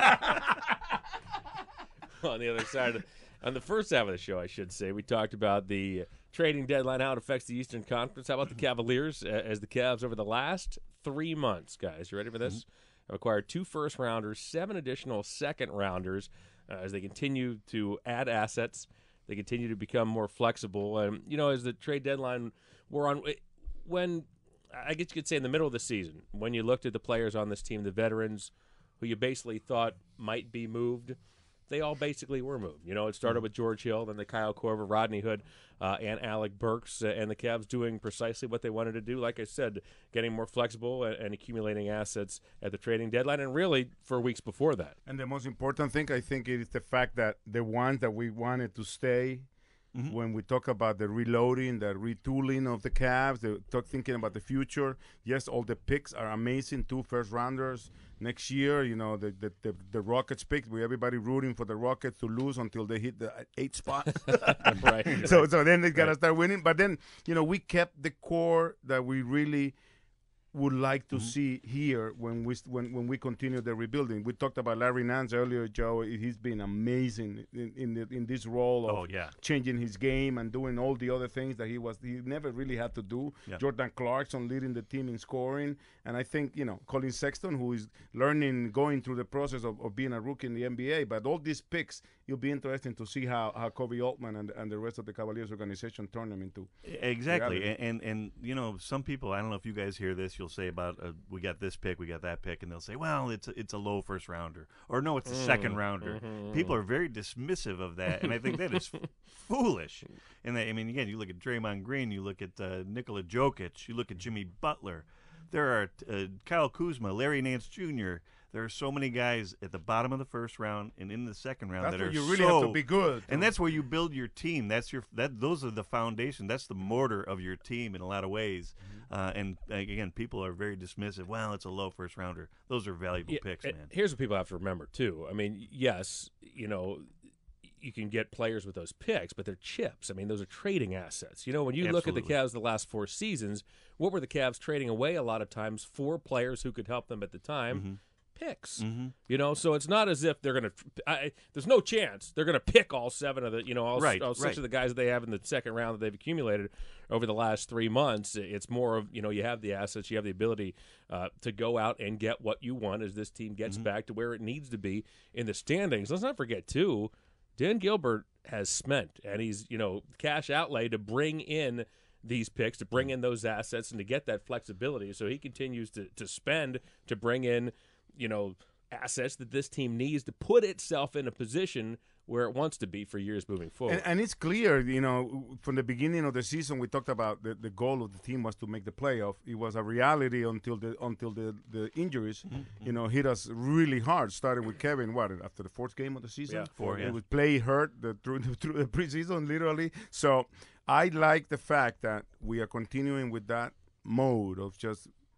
On the other side, of the, on the first half of the show, I should say, we talked about the trading deadline, how it affects the Eastern Conference. How about the Cavaliers uh, as the Cavs over the last three months, guys? You ready for this? Mm-hmm. Have acquired two first-rounders, seven additional second-rounders uh, as they continue to add assets. They continue to become more flexible. And, you know, as the trade deadline wore on, when, I guess you could say in the middle of the season, when you looked at the players on this team, the veterans who you basically thought might be moved, they all basically were moved. You know, it started with George Hill, then the Kyle Korver, Rodney Hood, uh, and Alec Burks, uh, and the Cavs doing precisely what they wanted to do. Like I said, getting more flexible and, and accumulating assets at the trading deadline, and really for weeks before that. And the most important thing, I think, is the fact that the ones that we wanted to stay, Mm-hmm. when we talk about the reloading, the retooling of the Cavs, the talk thinking about the future. Yes, all the picks are amazing. Two first rounders next year. You know, the the, the, the Rockets pick. We everybody rooting for the Rockets to lose until they hit the eighth spot. Right. So so then they gotta Right. start winning. But then you know we kept the core that we really would like to Mm-hmm. see here when we when when we continue the rebuilding. We talked about Larry Nance earlier, Joe. He's been amazing in in, the, in this role of Oh, yeah. changing his game and doing all the other things that he was he never really had to do. Yeah. Jordan Clarkson leading the team in scoring, and I think you know Colin Sexton, who is learning, going through the process of, of being a rookie in the N B A. But all these picks, it'll be interesting to see how how Kobe Altman and and the rest of the Cavaliers organization turn them into Exactly, reality. and, and and you know, some people, I don't know if you guys hear this, you'll say about uh, we got this pick, we got that pick, and they'll say, well, it's a, it's a low first rounder, or no, it's a Mm, second rounder. mhm, People are very dismissive of that, and I think that is foolish. And they, I mean, again, you look at Draymond Green, you look at uh, Nikola Jokic, you look at Jimmy Butler. There are uh, Kyle Kuzma, Larry Nance Junior There are so many guys at the bottom of the first round and in the second round That's that where are you really so, have to be good, and too. that's where you build your team. That's your that those are the foundation. That's the mortar of your team in a lot of ways. Uh, and uh, again, people are very dismissive. Well, it's a low first rounder. Those are valuable Yeah, picks, and man. Here's what people have to remember too. I mean, yes, you know, you can get players with those picks, but they're chips. I mean, those are trading assets. You know, when you look at the Absolutely. Cavs the last four seasons, what were the Cavs trading away a lot of times for players who could help them at the time? Mm-hmm. Picks. Mhm. You know, so it's not as if they're going to. There's no chance they're going to pick all seven of the, you know, all, Right, all six right. of the guys that they have in the second round that they've accumulated over the last three months. It's more of, you know, you have the assets, you have the ability uh, to go out and get what you want as this team gets Mm-hmm. back to where it needs to be in the standings. Let's not forget too, Dan Gilbert has spent, and he's, you know, cash outlay to bring in these picks, to bring in those assets, and to get that flexibility. So he continues to to spend to bring in, you know, assets that this team needs to put itself in a position where it wants to be for years moving forward. And, and it's clear, you know, from the beginning of the season, we talked about the, the goal of the team was to make the playoff. It was a reality until the until the, the injuries, you know, hit us really hard. Starting with Kevin, what after the fourth game of the season, Yeah, four, yeah. It was play hurt the, through the, through the preseason, literally. So I like the fact that we are continuing with that mode of just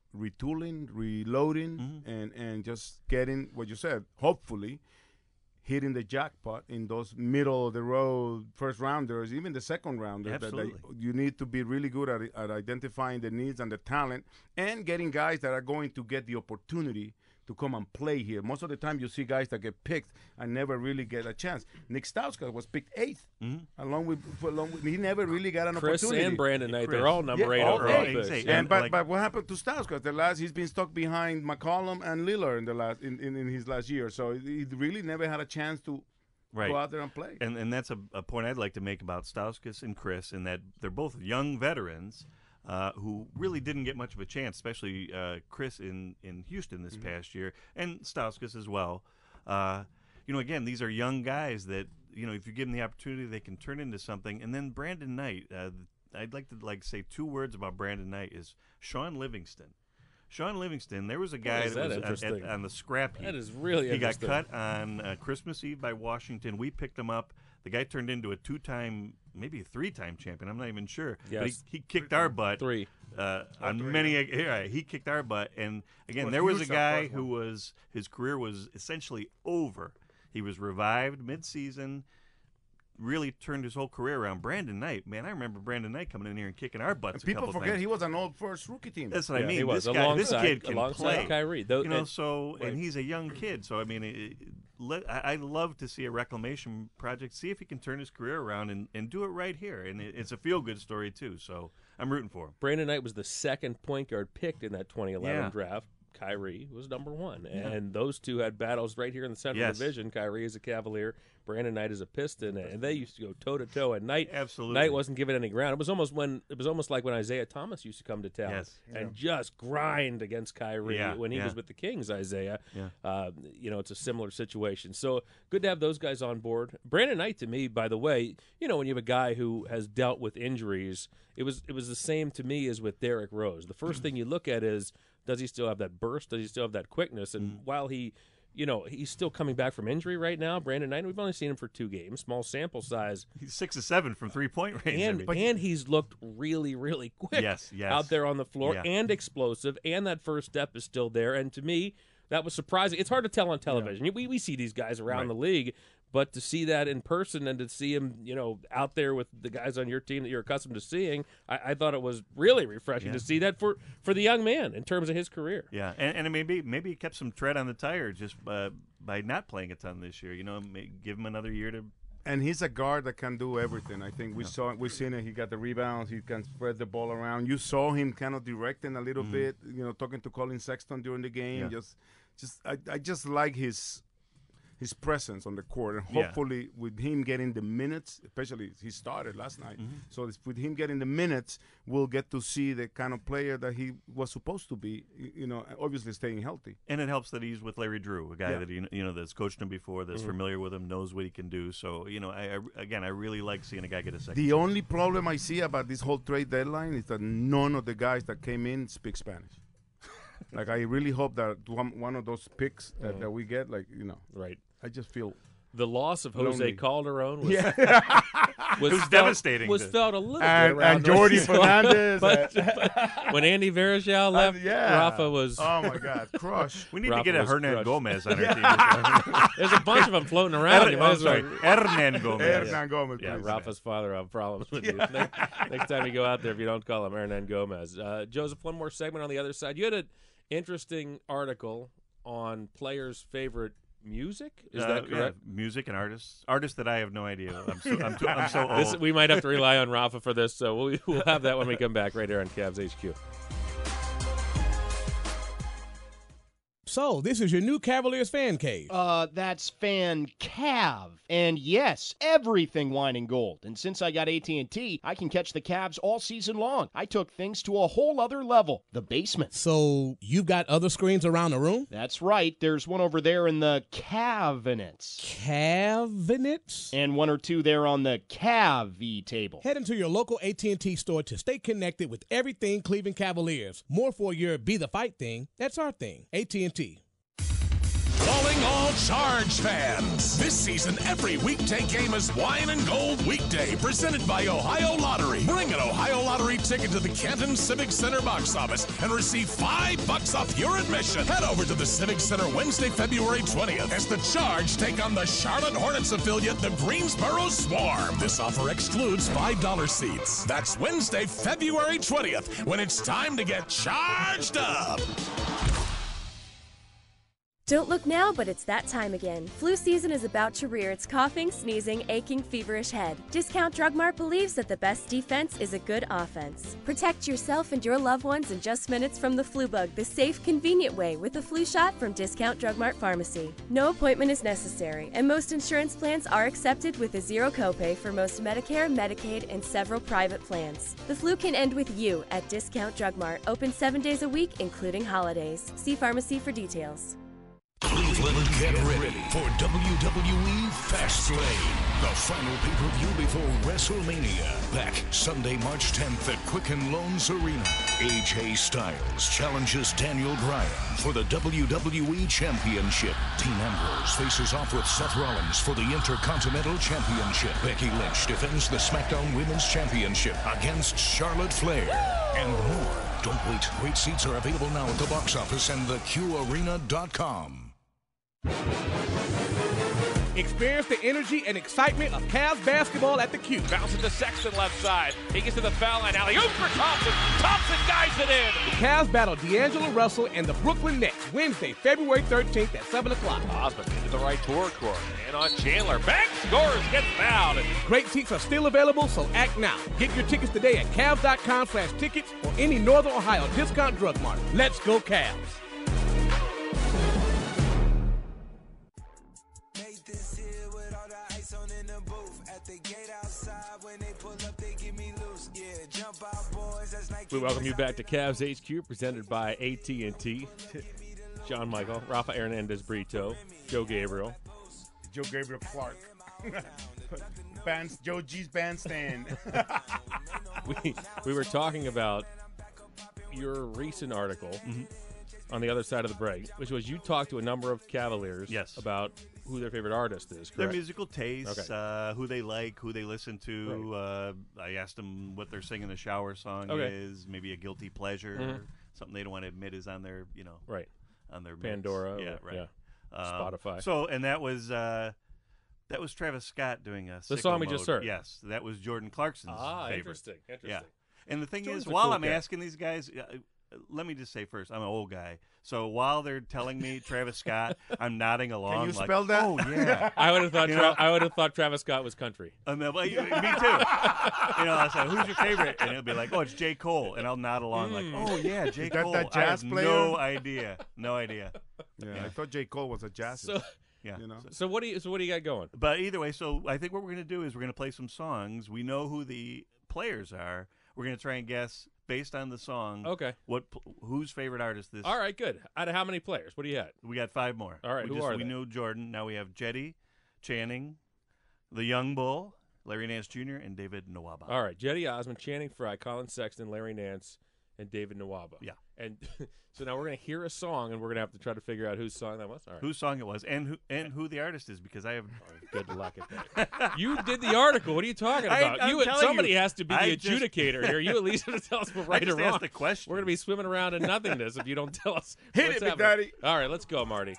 retooling, reloading, Mm-hmm. and, and just getting what you said, hopefully hitting the jackpot in those middle of the road first rounders, even the second rounders. Absolutely. That they, you need to be really good at, at identifying the needs and the talent and getting guys that are going to get the opportunity to come and play here. Most of the time you see guys that get picked and never really get a chance. Nick Stauskas was picked eighth, mm-hmm. along with, along with, he never really got an Chris opportunity. and Brandon Knight, Chris. they're all number yeah, eight all overall eight. picks. And, And but, like- but what happened to Stauskas? The last, he's been stuck behind McCollum and Lillard in, the last, in, in, in his last year. So he really never had a chance to Right. go out there and play. And and that's a, a point I'd like to make about Stauskas and Chris, in that they're both young veterans uh, who really didn't get much of a chance, especially uh, Chris in, in Houston this Mm-hmm. past year, and Stauskas as well. Uh, you know, again, these are young guys that, you know, if you give them the opportunity, they can turn into something. And then Brandon Knight, uh, I'd like to like say two words about Brandon Knight is Sean Livingston. Sean Livingston, there was a guy is that, that was at, interesting? at, on the scrap heap. That is really he interesting. got cut on uh, Christmas Eve by Washington. We picked him up. The guy turned into a two-time, maybe a three-time champion. I'm not even sure. But Yes. he, he kicked our butt. Three. Uh, Oh, on three, many, yeah, he kicked our butt. And again, Well, there was a huge that guy first who one. was his career was essentially over. He was revived mid-season. Really turned his whole career around. Brandon Knight, man, I remember Brandon Knight coming in here and kicking our butts. And a people couple forget times. he was an old first rookie team. That's what Yeah, I mean. he was, This guy, this alongside- kid can alongside play. Kyrie. Tho- you know, and- so Right. and he's a young kid. So I mean, it, it, let, I, I'd love to see a reclamation project. See if he can turn his career around and, and do it right here. And it, it's a feel good story too. So I'm rooting for him. Brandon Knight was the second point guard picked in that twenty eleven Yeah. draft. Kyrie was number one. Yeah. And those two had battles right here in the Central Yes. Division. Kyrie is a Cavalier, Brandon Knight is a Piston, and they used to go toe to toe. And Knight, Absolutely. Knight wasn't given any ground. It was almost when it was almost like when Isaiah Thomas used to come to town Yes. and just grind against Kyrie Yeah, when he yeah. was with the Kings. Isaiah, Yeah. uh, you know, it's a similar situation. So good to have those guys on board. Brandon Knight, to me, by the way, you know, when you have a guy who has dealt with injuries, it was it was the same to me as with Derrick Rose. The first thing you look at is, does he still have that burst? Does he still have that quickness? And Mm-hmm. while he, you know, he's still coming back from injury right now, Brandon Knight, we've only seen him for two games, small sample size. He's six or seven from three point range. And, I mean. and he's looked really, really quick Yes, yes. out there on the floor Yeah. and explosive, and that first step is still there. And to me, that was surprising. It's hard to tell on television. We, we see these guys around Right. the league, but to see that in person and to see him, you know, out there with the guys on your team that you're accustomed to seeing, I, I thought it was really refreshing Yeah. to see that for, for the young man in terms of his career. Yeah, and, and maybe maybe he kept some tread on the tire just uh, by not playing a ton this year. You know, may, give him another year to. And he's a guard that can do everything. I think we saw we seen it. He got the rebounds. He can spread the ball around. You saw him kind of directing a little Mhm. bit. You know, talking to Colin Sexton during the game. Yeah. Just, just I, I just like his his presence on the court, and Yeah. hopefully with him getting the minutes, especially he started last night. Mhm. So it's, with him getting the minutes, we'll get to see the kind of player that he was supposed to be. y- You know, obviously staying healthy. And it helps that he's with Larry Drew, a guy Yeah. that he, you know that's coached him before, that's Mhm. familiar with him, knows what he can do. So you know, I, I again, I really like seeing a guy get a second. The chance. only problem I see about this whole trade deadline is that none of the guys that came in speak Spanish. Like, I really hope that one, one of those picks that, Mhm. that we get, like, you know, Right. I just feel The loss of Jose lonely. Calderon was, Yeah. was It was felt, devastating Was to- felt a little And- bit around and Jordi North- Fernandez, But, uh, but when Andy Varejao left, yeah. Rafa was. Oh my God, crush. We need Rafa to get a was Hernan crushed. Gomez on our team. There's a bunch of them floating around. Her- You might I'm as well- sorry, Hernan Gomez. Hernan Gomez, Yeah, please. Rafa's father will have problems with you. Next, next time you go out there, if you don't call him Hernan Gomez. Uh, Joseph, one more segment on the other side. You had an interesting article on players' favorite music. Is Uh, that yeah, correct? music and artists, artists that I have no idea. I'm so, I'm too, I'm so old. This, we might have to rely on Rafa for this, so we'll, we'll have that when we come back right here on Cavs H Q. So, this is your new Cavaliers fan cave. Uh, that's Fan Cav. And yes, everything wine and gold. And since I got A T and T, I can catch the Cavs all season long. I took things to a whole other level, the basement. So, you've got other screens around the room? That's right. There's one over there in the cabinets. Cabinets? And one or two there on the Cav table. Head into your local A T and T store to stay connected with everything Cleveland Cavaliers. More for your Be the Fight thing. That's our thing. A T and T. Calling all Charge fans. This season, every weekday game is Wine and Gold Weekday, presented by Ohio Lottery. Bring an Ohio Lottery ticket to the Canton Civic Center box office and receive five bucks off your admission. Head over to the Civic Center Wednesday, February twentieth, as the Charge take on the Charlotte Hornets affiliate, the Greensboro Swarm. This offer excludes five dollar seats. That's Wednesday, February twentieth, when it's time to get charged up. Don't look now, but it's that time again. Flu season is about to rear its coughing, sneezing, aching, feverish head. Discount Drug Mart believes that the best defense is a good offense. Protect yourself and your loved ones in just minutes from the flu bug the safe, convenient way with a flu shot from Discount Drug Mart Pharmacy. No appointment is necessary, and most insurance plans are accepted with a zero copay for most Medicare, Medicaid, and several private plans. The flu can end with you at Discount Drug Mart, open seven days a week, including holidays. See pharmacy for details. Cleveland, get ready for W W E Fastlane, the final pay-per-view before WrestleMania. Back Sunday, March tenth at Quicken Loans Arena. A J Styles challenges Daniel Bryan for the W W E Championship. Dean Ambrose faces off with Seth Rollins for the Intercontinental Championship. Becky Lynch defends the SmackDown Women's Championship against Charlotte Flair. And more. Don't wait. Great seats are available now at the box office and the Q arena dot com. Experience the energy and excitement of Cavs basketball at the Q. Bounce it to Sexton left side. He gets to the foul line. Alley-oop for Thompson. Thompson guides it in. The Cavs battle D'Angelo Russell and the Brooklyn Nets Wednesday, February thirteenth at seven o'clock. Osmond into the right tour court. And on Chandler. Back scores. Gets fouled. Great seats are still available, so act now. Get your tickets today at Cavs dot com slash tickets or any Northern Ohio discount drug mart. Let's go Cavs. We welcome you back to Cavs H Q, presented by A T and T. John Michael, Rafa Hernandez Brito, Joe Gabriel. Joe Gabriel Clark. Bands, Joe G's bandstand. we, we were talking about your recent article mm-hmm. on the other side of the break, which was you talked to a number of Cavaliers yes. about who their favorite artist is, correct? Their musical tastes, okay. uh, who they like, who they listen to. Right. Uh, I asked them what their sing in the shower song okay. is, maybe a guilty pleasure, mm-hmm. something they don't want to admit is on their, you know, right, on their Pandora, mix. yeah, or, right, yeah. Um, Spotify. So, and that was uh, that was Travis Scott doing a the song we mode. just heard. Yes, that was Jordan Clarkson's ah, favorite. interesting, interesting. Yeah, and the thing Jordan's is, a while cool I'm guy. asking these guys. Uh, Let me just say first, I'm an old guy. So while they're telling me Travis Scott, I'm nodding along. Can you like, spell that? Oh yeah. I would have thought. You Tra- know? I would have thought Travis Scott was country. Um, well, me too. You know, I said, "Who's your favorite?" And it'll be like, "Oh, it's J. Cole," and I'll nod along mm. like, "Oh yeah, J. Is that Cole." that jazz I have player? no idea. No idea. Yeah, Yeah. I thought J. Cole was a jazz. So, Yeah. You know. so what do you? So what do you got going? But either way, so I think what we're going to do is we're going to play some songs. We know who the players are. We're going to try and guess based on the song. Okay. What whose favorite artist this? All right, good. Out of how many players? What do you have? We got five more. All right, we who just, are we they? know Jordan. Now we have Jetty, Channing, the Young Bull, Larry Nance Junior, and David Nwaba. All right, Jetty Osmond, Channing Frye, Colin Sexton, Larry Nance, and David Nwaba. Yeah. And so now we're going to hear a song, and we're going to have to try to figure out whose song that was. All right. Whose song it was, and who and who the artist is, because I have good luck at that. You did the article. What are you talking about? I, you somebody you, has to be the I adjudicator just, here. You at least have to tell us what right I just or wrong. asked the question. We're going to be swimming around in nothingness if you don't tell us. Hit what's it, Big happening. Daddy. All right, let's go, Marty.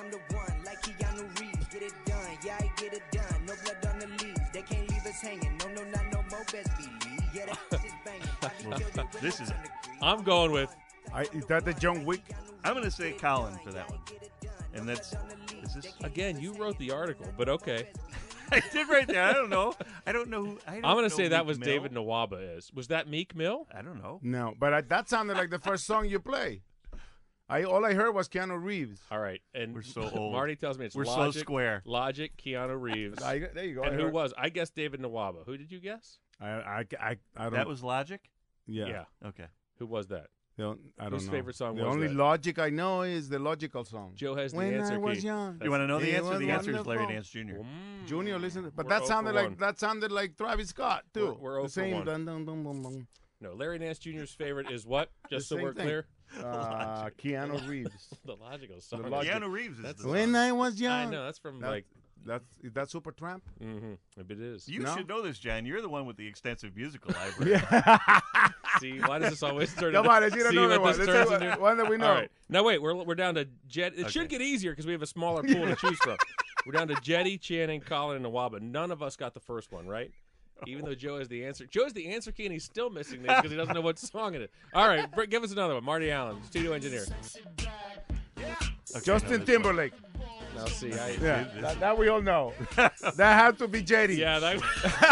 This is it. I'm going with. I, is that the John Wick? I'm going to say Colin for that one. And that's is this Again, you wrote the article, but okay. I did right there. I don't know. I don't know. Who, I don't I'm going know to say that Meek was Mill. David Nwaba. Is was that Meek Mill? I don't know. No, but I, that sounded like the first song you play. I all I heard was Keanu Reeves. All right, and We're so old. Marty tells me it's We're Logic, so square. Logic, Keanu Reeves. I, there you go. And I who heard- was? I guessed David Nwaba. Who did you guess? I I I, I don't. That was Logic? yeah. Yeah. Okay. Who was that? The on- I don't Whose know. favorite song the was only that? Logic I know is the Logical song. Joe has the when answer I was key. young. You want to know the It answer? was The answer is Larry wonderful. Nance Junior Mm. Junior, listen, but We're that oh sounded for like one. that sounded like Travis Scott too. We're- we're oh the for same. one. Dun, dun, dun, dun, dun. No, Larry Nance Junior's favorite is what? Just The so same we're thing. clear. Uh, Keanu Reeves. The Logical song. The Logic. Keanu Reeves is That's the When song. I was young. I know that's from That- like. That's is that Supertramp? Mm-hmm. If it is. You No? should know this, John. You're the one with the extensive musical library. See, why does this always turn Come into on, let's get see another what one. this Let's turns see what- into? one that we know. All right. Now, wait, we're, we're down to Jet. It Okay. should get easier because we have a smaller pool to choose from. We're down to Jetty, Channing, Colin, and Nawaba. None of us got the first one, right? Even though Joe has the answer. Joe has the answer key, and he's still missing this because he doesn't know what song it is. All right, br- give us another one. Marty Allen, studio engineer. Okay, Justin no, Timberlake. Now, see, I, Yeah, that, that we all know. That had to be J D. Yeah, that.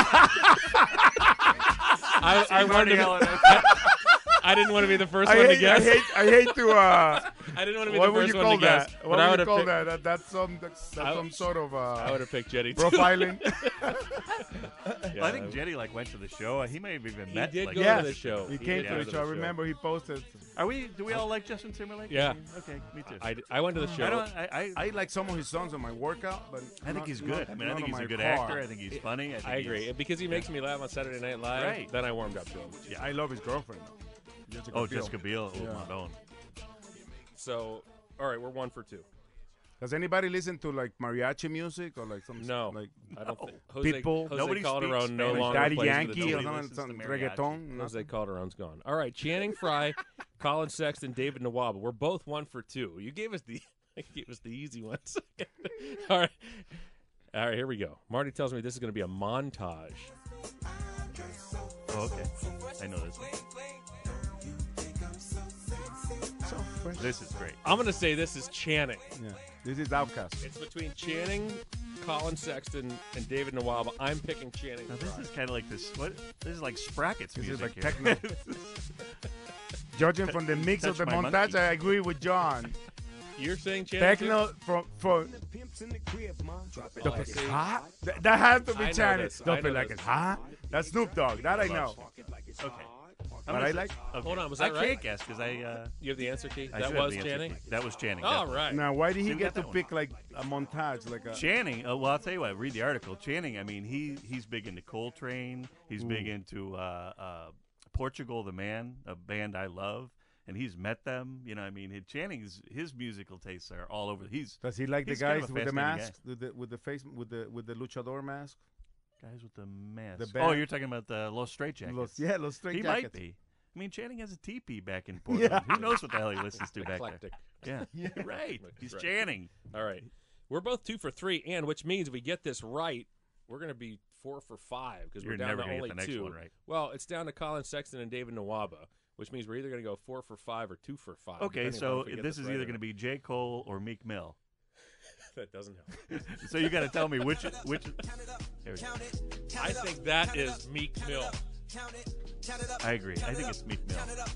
I, I Marty wanted to, Allen. I, I didn't want to be the first I one hate, to guess. I hate, I hate to. Uh, I didn't want to be what the would first you one call to guess. that? But What I would would you have call picked, that? that? That's some, that's I- some sort of uh, I would have picked Jetty too. profiling. Yeah, Well, I think that- Jetty like went to the show. He may have even He met. did like, go Yes. to the show. He He came did to go the to show. I the remember he posted. Are we? Do we all like Justin Timberlake? Yeah. Okay, me too. I, I went to the show. I don't. I. I, I like some of his songs on my workout, but I think not- he's not- good. I mean, I not think on he's a my good car. actor. I think he's funny. I, think I agree. he's- Because he makes me laugh on Saturday Night Live, Right. then I warmed up to him. Yeah, I love his girlfriend. Though. Jessica Oh, Biel. Jessica Biel. Oh, Yeah. my own. So, all right, we're one for two. Does anybody listen to like mariachi music or like some No, like I don't think. Jose, Pitbull? Jose Nobody Calderon speaks no Spanish. longer Daddy plays for the Yankee or Dolphins. Nobody something, listens some to mariachi. reggaeton? Jose Nothing? Calderon's gone. All right, Channing Frye, Colin Sexton, David Nawaba. We're both one for two. You gave us the you gave us the easy ones. All right. All right, here we go. Marty tells me this is going to be a montage. Oh, okay. I know this one. This is great. I'm going to say this is Channing. Yeah, this is Outkast. It's between Channing, Colin Sexton, and David Nawaba. I'm picking Channing Now, this Frye. is kind of like this. What? This is like Sprockets This is music like here. techno. Judging from the mix of Touch the my montage, monkey. I agree with John. You're saying Channing? too? Techno from from. Oh, Don't feel see? hot. That, that has to I be know Channing. this. I Don't feel know like this. it's hot. That's Snoop Dogg. That I know. Okay. But I like. Okay. Hold on, was I that right? can't guess because I. Uh, You have the answer key? I That should have was the answer Channing? key. That was Channing. All definitely. right. Now, why did See, he we get got to that one. pick like a montage, like a? Channing, uh, well, I'll tell you what. Read the article. Channing, I mean, he he's big into Coltrane. He's big Ooh. into uh, uh, Portugal the Man, a band I love, and he's met them. You know, I mean, Channing's his musical tastes are all over. He's Does he like the he's kind of guys a with the fascinating guy. masks, with the with the face, with the with the luchador mask? Guys with the mask. The oh, band- you're talking about the Los Straitjackets. Los- yeah, Los He Straitjackets. might be. I mean, Channing has a teepee back in Portland. Yeah. Who knows what the hell he listens to back Eclectic. there? Yeah, Yeah. right. He's Right. Channing. All right. We're both two for three, and which means if we get this right, we're going to be four for five because we're You're down never to gonna get only the next two. one right. Well, it's down to Colin Sexton and David Nawaba, which means we're either going to go four for five or two for five. Okay, depending so on if we get this is right either or going to not. be J. Cole or Meek Mill. That doesn't help. So you got to tell me which which. There we go. I think that is Meek Mill. I agree. I think it's Meek Mill.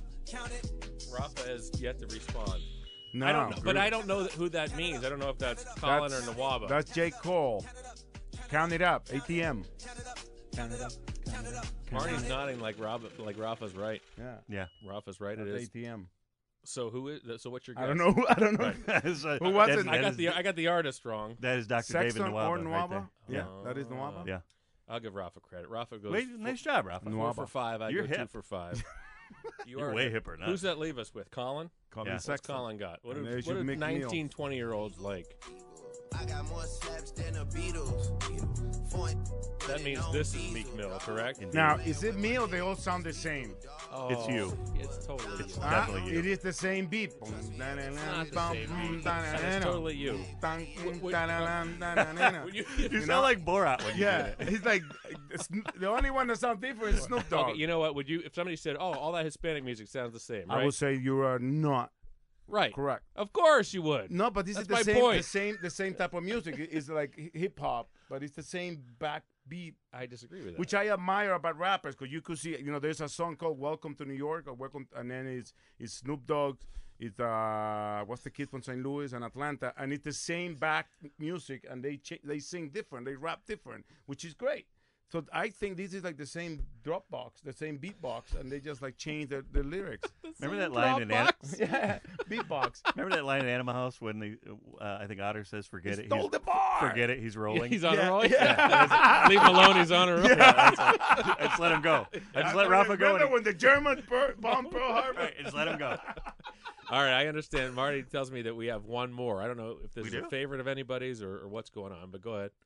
Rafa has yet to respond. No, I don't know, but really. I don't know that, who that means. I don't know if that's Colin That's- or Nawaba. That's J. Cole. Count it up. A T M. Count it up. Count it up. count Marty's it up. nodding like Rafa, like Rafa's right. Yeah. Yeah. Rafa's right. That's it is A T M. So who is? So what's your guess? I don't know. who- I don't know. So Who was that- it? that I got is- the I got the artist wrong. That is Doctor Sexton David Nawaba. or right Nawaba? there. Yeah, that is Nawaba. Yeah. I'll give Rafa credit. Rafa goes. Wait, nice job, Rafa. Four Nawaba. for five. I You're go two hip. for five. You You're are way hip. hipper than Who's us. that leave us with? Colin? Colin Yeah. What's Sexton. Colin got? What And do, there's what your do Mick nineteen, Neal. twenty year olds like? I got more slaps than the Beatles. That means this is Meek Mill, correct? Now, is it me or they all sound the same? Oh, It's you. It's totally It's you. Huh? definitely you. It is the same beat. It's not the same beat. It's totally you. When- when you- You sound like Borat when you Yeah, did it. he's like Sno- the only one that sounds different is Snoop Dogg. Okay, you know what? Would you if somebody said, "Oh, all that Hispanic music sounds the same," right? I would say you are not right. correct. Of course you would. No, but this That's is the my same, the point. same, the same type of music. It- It's like hip hop, but it's the same backbeat, I disagree with that. which I admire about rappers. Because you could see, you know, there's a song called "Welcome to New York" or "Welcome," and then it's it's Snoop Dogg. It's uh, what's the kid from Saint Louis and Atlanta, and it's the same back music, and they ch- they sing different, they rap different, which is great. So I think this is like the same Dropbox, the same beatbox, and they just like change the, the lyrics. Remember that line in An- Yeah, beatbox. Remember that line in Animal House when the uh, I think Otter says, "Forget it." Stole he's- the bar. Forget it. He's rolling. He's on Yeah, a roll. yeah. Leave him alone. He's on a roll. Yeah, that's right. I just let him go. I just let Rafa go. Remember and when the Germans bur- bombed Pearl Harbor? Right, just let him go. All right, I understand. Marty tells me that we have one more. I don't know if this We is do? a favorite of anybody's or, or what's going on, but go ahead.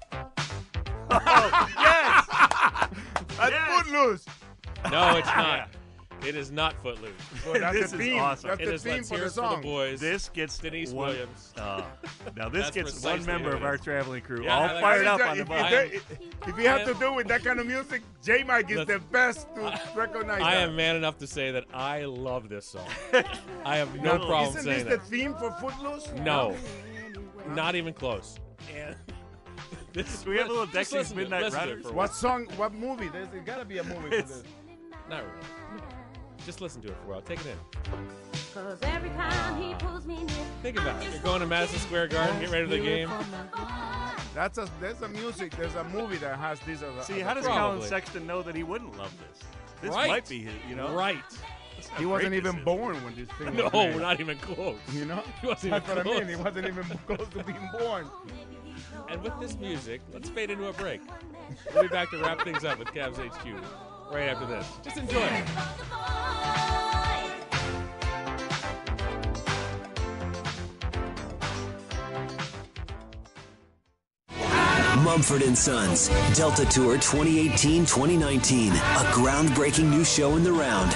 Oh, yes! That's yes. Footloose. No, it's not. It is not Footloose. Well, that's This the is theme. awesome. That's It the is theme Let's for Hear the It for song. the Boys. This gets Denise one, Williams. Uh, now this That's gets precisely one member what of it our is. traveling crew Yeah, all like- fired up If, on the if, bus. if, if you have to do with that kind of music, J-Mike is Listen, the best to recognize I that. am man enough to say that I love this song. I have no Now, problem Isn't saying this that. the theme for Footloose? No, not even close. And this, We have a little just Dexys listen to it. Midnight Listen to it Runners. for a What song? What movie? There's, there's got to be a movie for It's- this. while. Not really. Just listen to it for a while. Take it in. Cause every time he pulls me near, Think about it. You're going to Madison Square Garden. Get ready for the game. That's a there's a music. There's a movie that has this as a. See, as how a does theme. Colin Sexton know that he wouldn't love this? This Right. might be his, you know? Right. That's how He wasn't great even this is. born when this thing No, was made. not even close. You know? He wasn't That's even what I mean. close. He wasn't even close to being born. And with this music, let's fade into a break. We'll be back to wrap things up with Cavs H Q right after this. Just enjoy it. Mumford and Sons, Delta Tour twenty eighteen twenty nineteen, a groundbreaking new show in the round.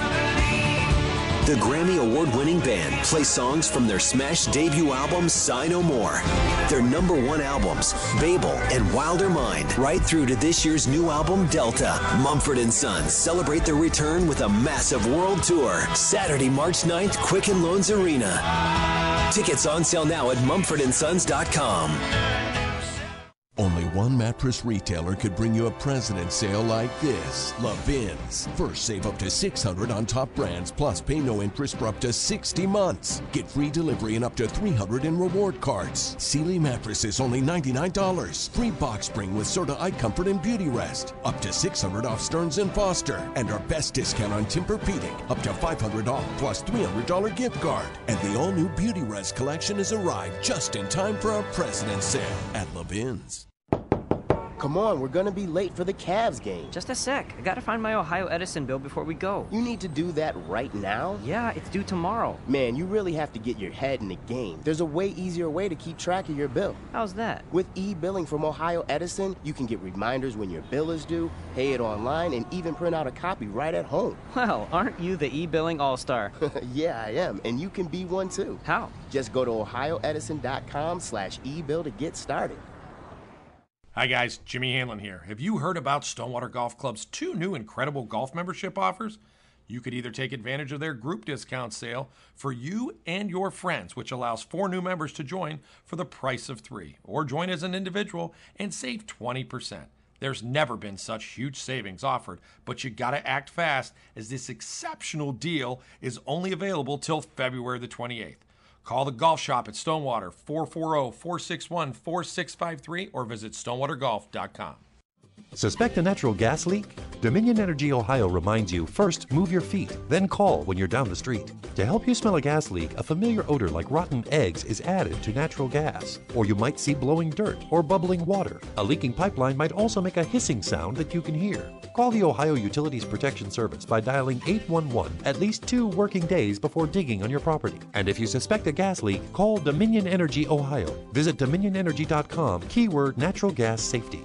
The Grammy Award-winning band plays songs from their smash debut album, Sigh No More. Their number one albums, Babel and Wilder Mind, right through to this year's new album, Delta. Mumford and Sons celebrate their return with a massive world tour. Saturday, March ninth, Quicken Loans Arena. Tickets on sale now at mumford and sons dot com. Only one mattress retailer could bring you a President's sale like this. Levin's. First, save up to six hundred dollars on top brands, plus pay no interest for up to sixty months. Get free delivery and up to three hundred dollars in reward cards. Sealy mattresses only ninety-nine dollars. Free box spring with Serta Eye Comfort and Beauty Rest. Up to six hundred dollars off Stearns and Foster. And our best discount on Tempur-Pedic. Up to five hundred dollars off plus three hundred dollars gift card. And the all-new Beauty Rest collection has arrived just in time for our President's sale at Levin's. Come on, we're gonna be late for the Cavs game. Just a sec. I gotta find my Ohio Edison bill before we go. You need to do that right now? Yeah, it's due tomorrow. Man, you really have to get your head in the game. There's a way easier way to keep track of your bill. How's that? With e-billing from Ohio Edison, you can get reminders when your bill is due, pay it online, and even print out a copy right at home. Well, aren't you the e-billing all-star? Yeah, I am, and you can be one too. How? Just go to ohio edison dot com slash e-bill to get started. Hi guys, Jimmy Hanlon here. Have you heard about Stonewater Golf Club's two new incredible golf membership offers? You could either take advantage of their group discount sale for you and your friends, which allows four new members to join for the price of three, or join as an individual and save twenty percent. There's never been such huge savings offered, but you gotta act fast as this exceptional deal is only available till February the twenty-eighth. Call the golf shop at Stonewater, four four zero, four six one, four six five three, or visit stonewater golf dot com. Suspect a natural gas leak? Dominion Energy Ohio reminds you, first move your feet, then call when you're down the street. To help you smell a gas leak, a familiar odor like rotten eggs is added to natural gas. Or you might see blowing dirt or bubbling water. A leaking pipeline might also make a hissing sound that you can hear. Call the Ohio Utilities Protection Service by dialing eight one one at least two working days before digging on your property. And if you suspect a gas leak, call Dominion Energy Ohio. Visit dominion energy dot com, keyword natural gas safety.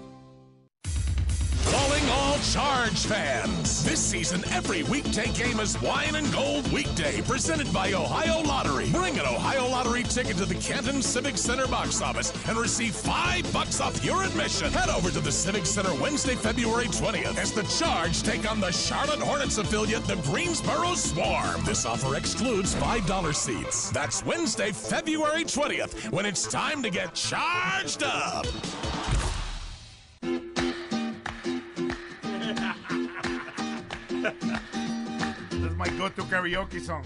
Calling all Charge fans. This season, every weekday game is Wine and Gold Weekday, presented by Ohio Lottery. Bring an Ohio Lottery ticket to the Canton Civic Center box office and receive five bucks off your admission. Head over to the Civic Center Wednesday, February twentieth, as the Charge take on the Charlotte Hornets affiliate, the Greensboro Swarm. This offer excludes five dollar seats. That's Wednesday, February twentieth, when it's time to get charged up. That's my go-to karaoke song.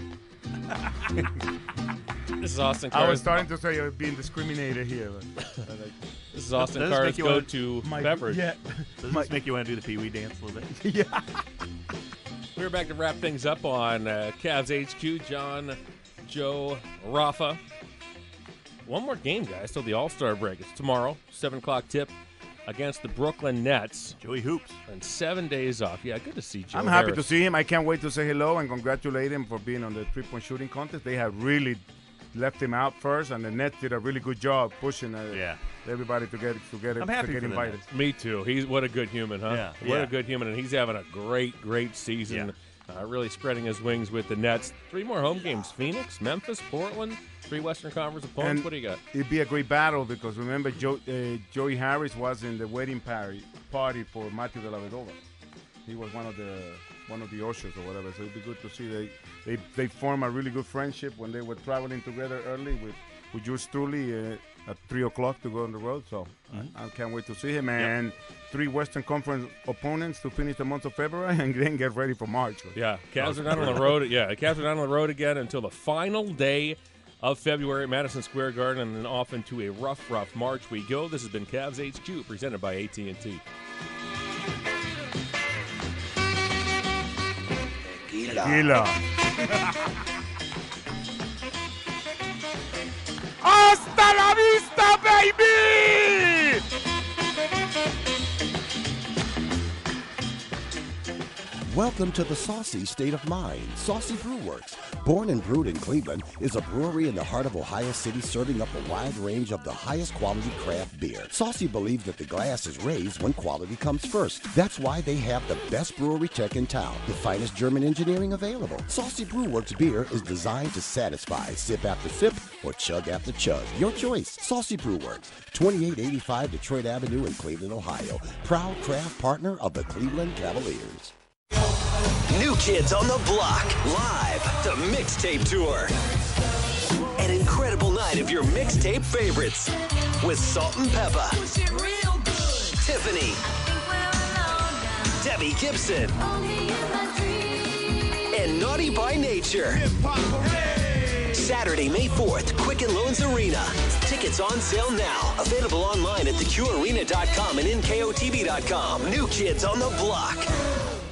This is Austin I Carr's. was starting to say I was being discriminated here. But, but This is Austin Does this Carr's make you wanna- go-to My- beverage. yeah. Does this make you want to do the Pee Wee dance a little bit? Yeah. We're back to wrap things up on uh, Cavs H Q. John, Joe, Rafa. One more game, guys, till the All-Star break. It's tomorrow, seven o'clock tip against the Brooklyn Nets. Joey Hoops. And seven days off. Yeah, good to see Joe I'm happy Harris. to see him. I can't wait to say hello and congratulate him for being on the three-point shooting contest. They have really left him out first, and the Nets did a really good job pushing uh, yeah. everybody to get to get, I'm to happy get for the invited. Nets. Me too. He's what a good human, huh? Yeah, What yeah. a good human, and he's having a great, great season. Uh, really spreading his wings with the Nets. Three more home games: Phoenix, Memphis, Portland. Three Western Conference opponents. And what do you got? It'd be a great battle because remember, Joe, uh, Joey Harris was in the wedding party party for Matthew Dellavedova. He was one of the one of the ushers or whatever. So it'd be good to see they they they form a really good friendship when they were traveling together early with with yours truly uh, at three o'clock to go on the road. So Mm-hmm. I, I can't wait to see him. And three Western Conference opponents to finish the month of February and then get ready for March. Yeah, Cavs are not on the road. Yeah, the Cavs are not on the road again until the final day of February at Madison Square Garden, and then off into a rough, rough March we go. This has been Cavs H Q, presented by A T and T. Tequila. Hasta la vista, baby! Welcome to the saucy state of mind. Saucy Brew Works, born and brewed in Cleveland, is a brewery in the heart of Ohio City serving up a wide range of the highest quality craft beer. Saucy believes that the glass is raised when quality comes first. That's why they have the best brewery tech in town, the finest German engineering available. Saucy Brew Works beer is designed to satisfy sip after sip or chug after chug. Your choice. Saucy Brew Works, twenty-eight eighty-five Detroit Avenue in Cleveland, Ohio. Proud craft partner of the Cleveland Cavaliers. New Kids on the Block, live, the mixtape tour. An incredible night of your mixtape favorites with Salt and Peppa, Tiffany, Debbie Gibson, and Naughty by Nature. Saturday, May fourth, Quicken Loans Arena. Tickets on sale now. Available online at the q arena dot com and N K O T V dot com. New Kids on the Block.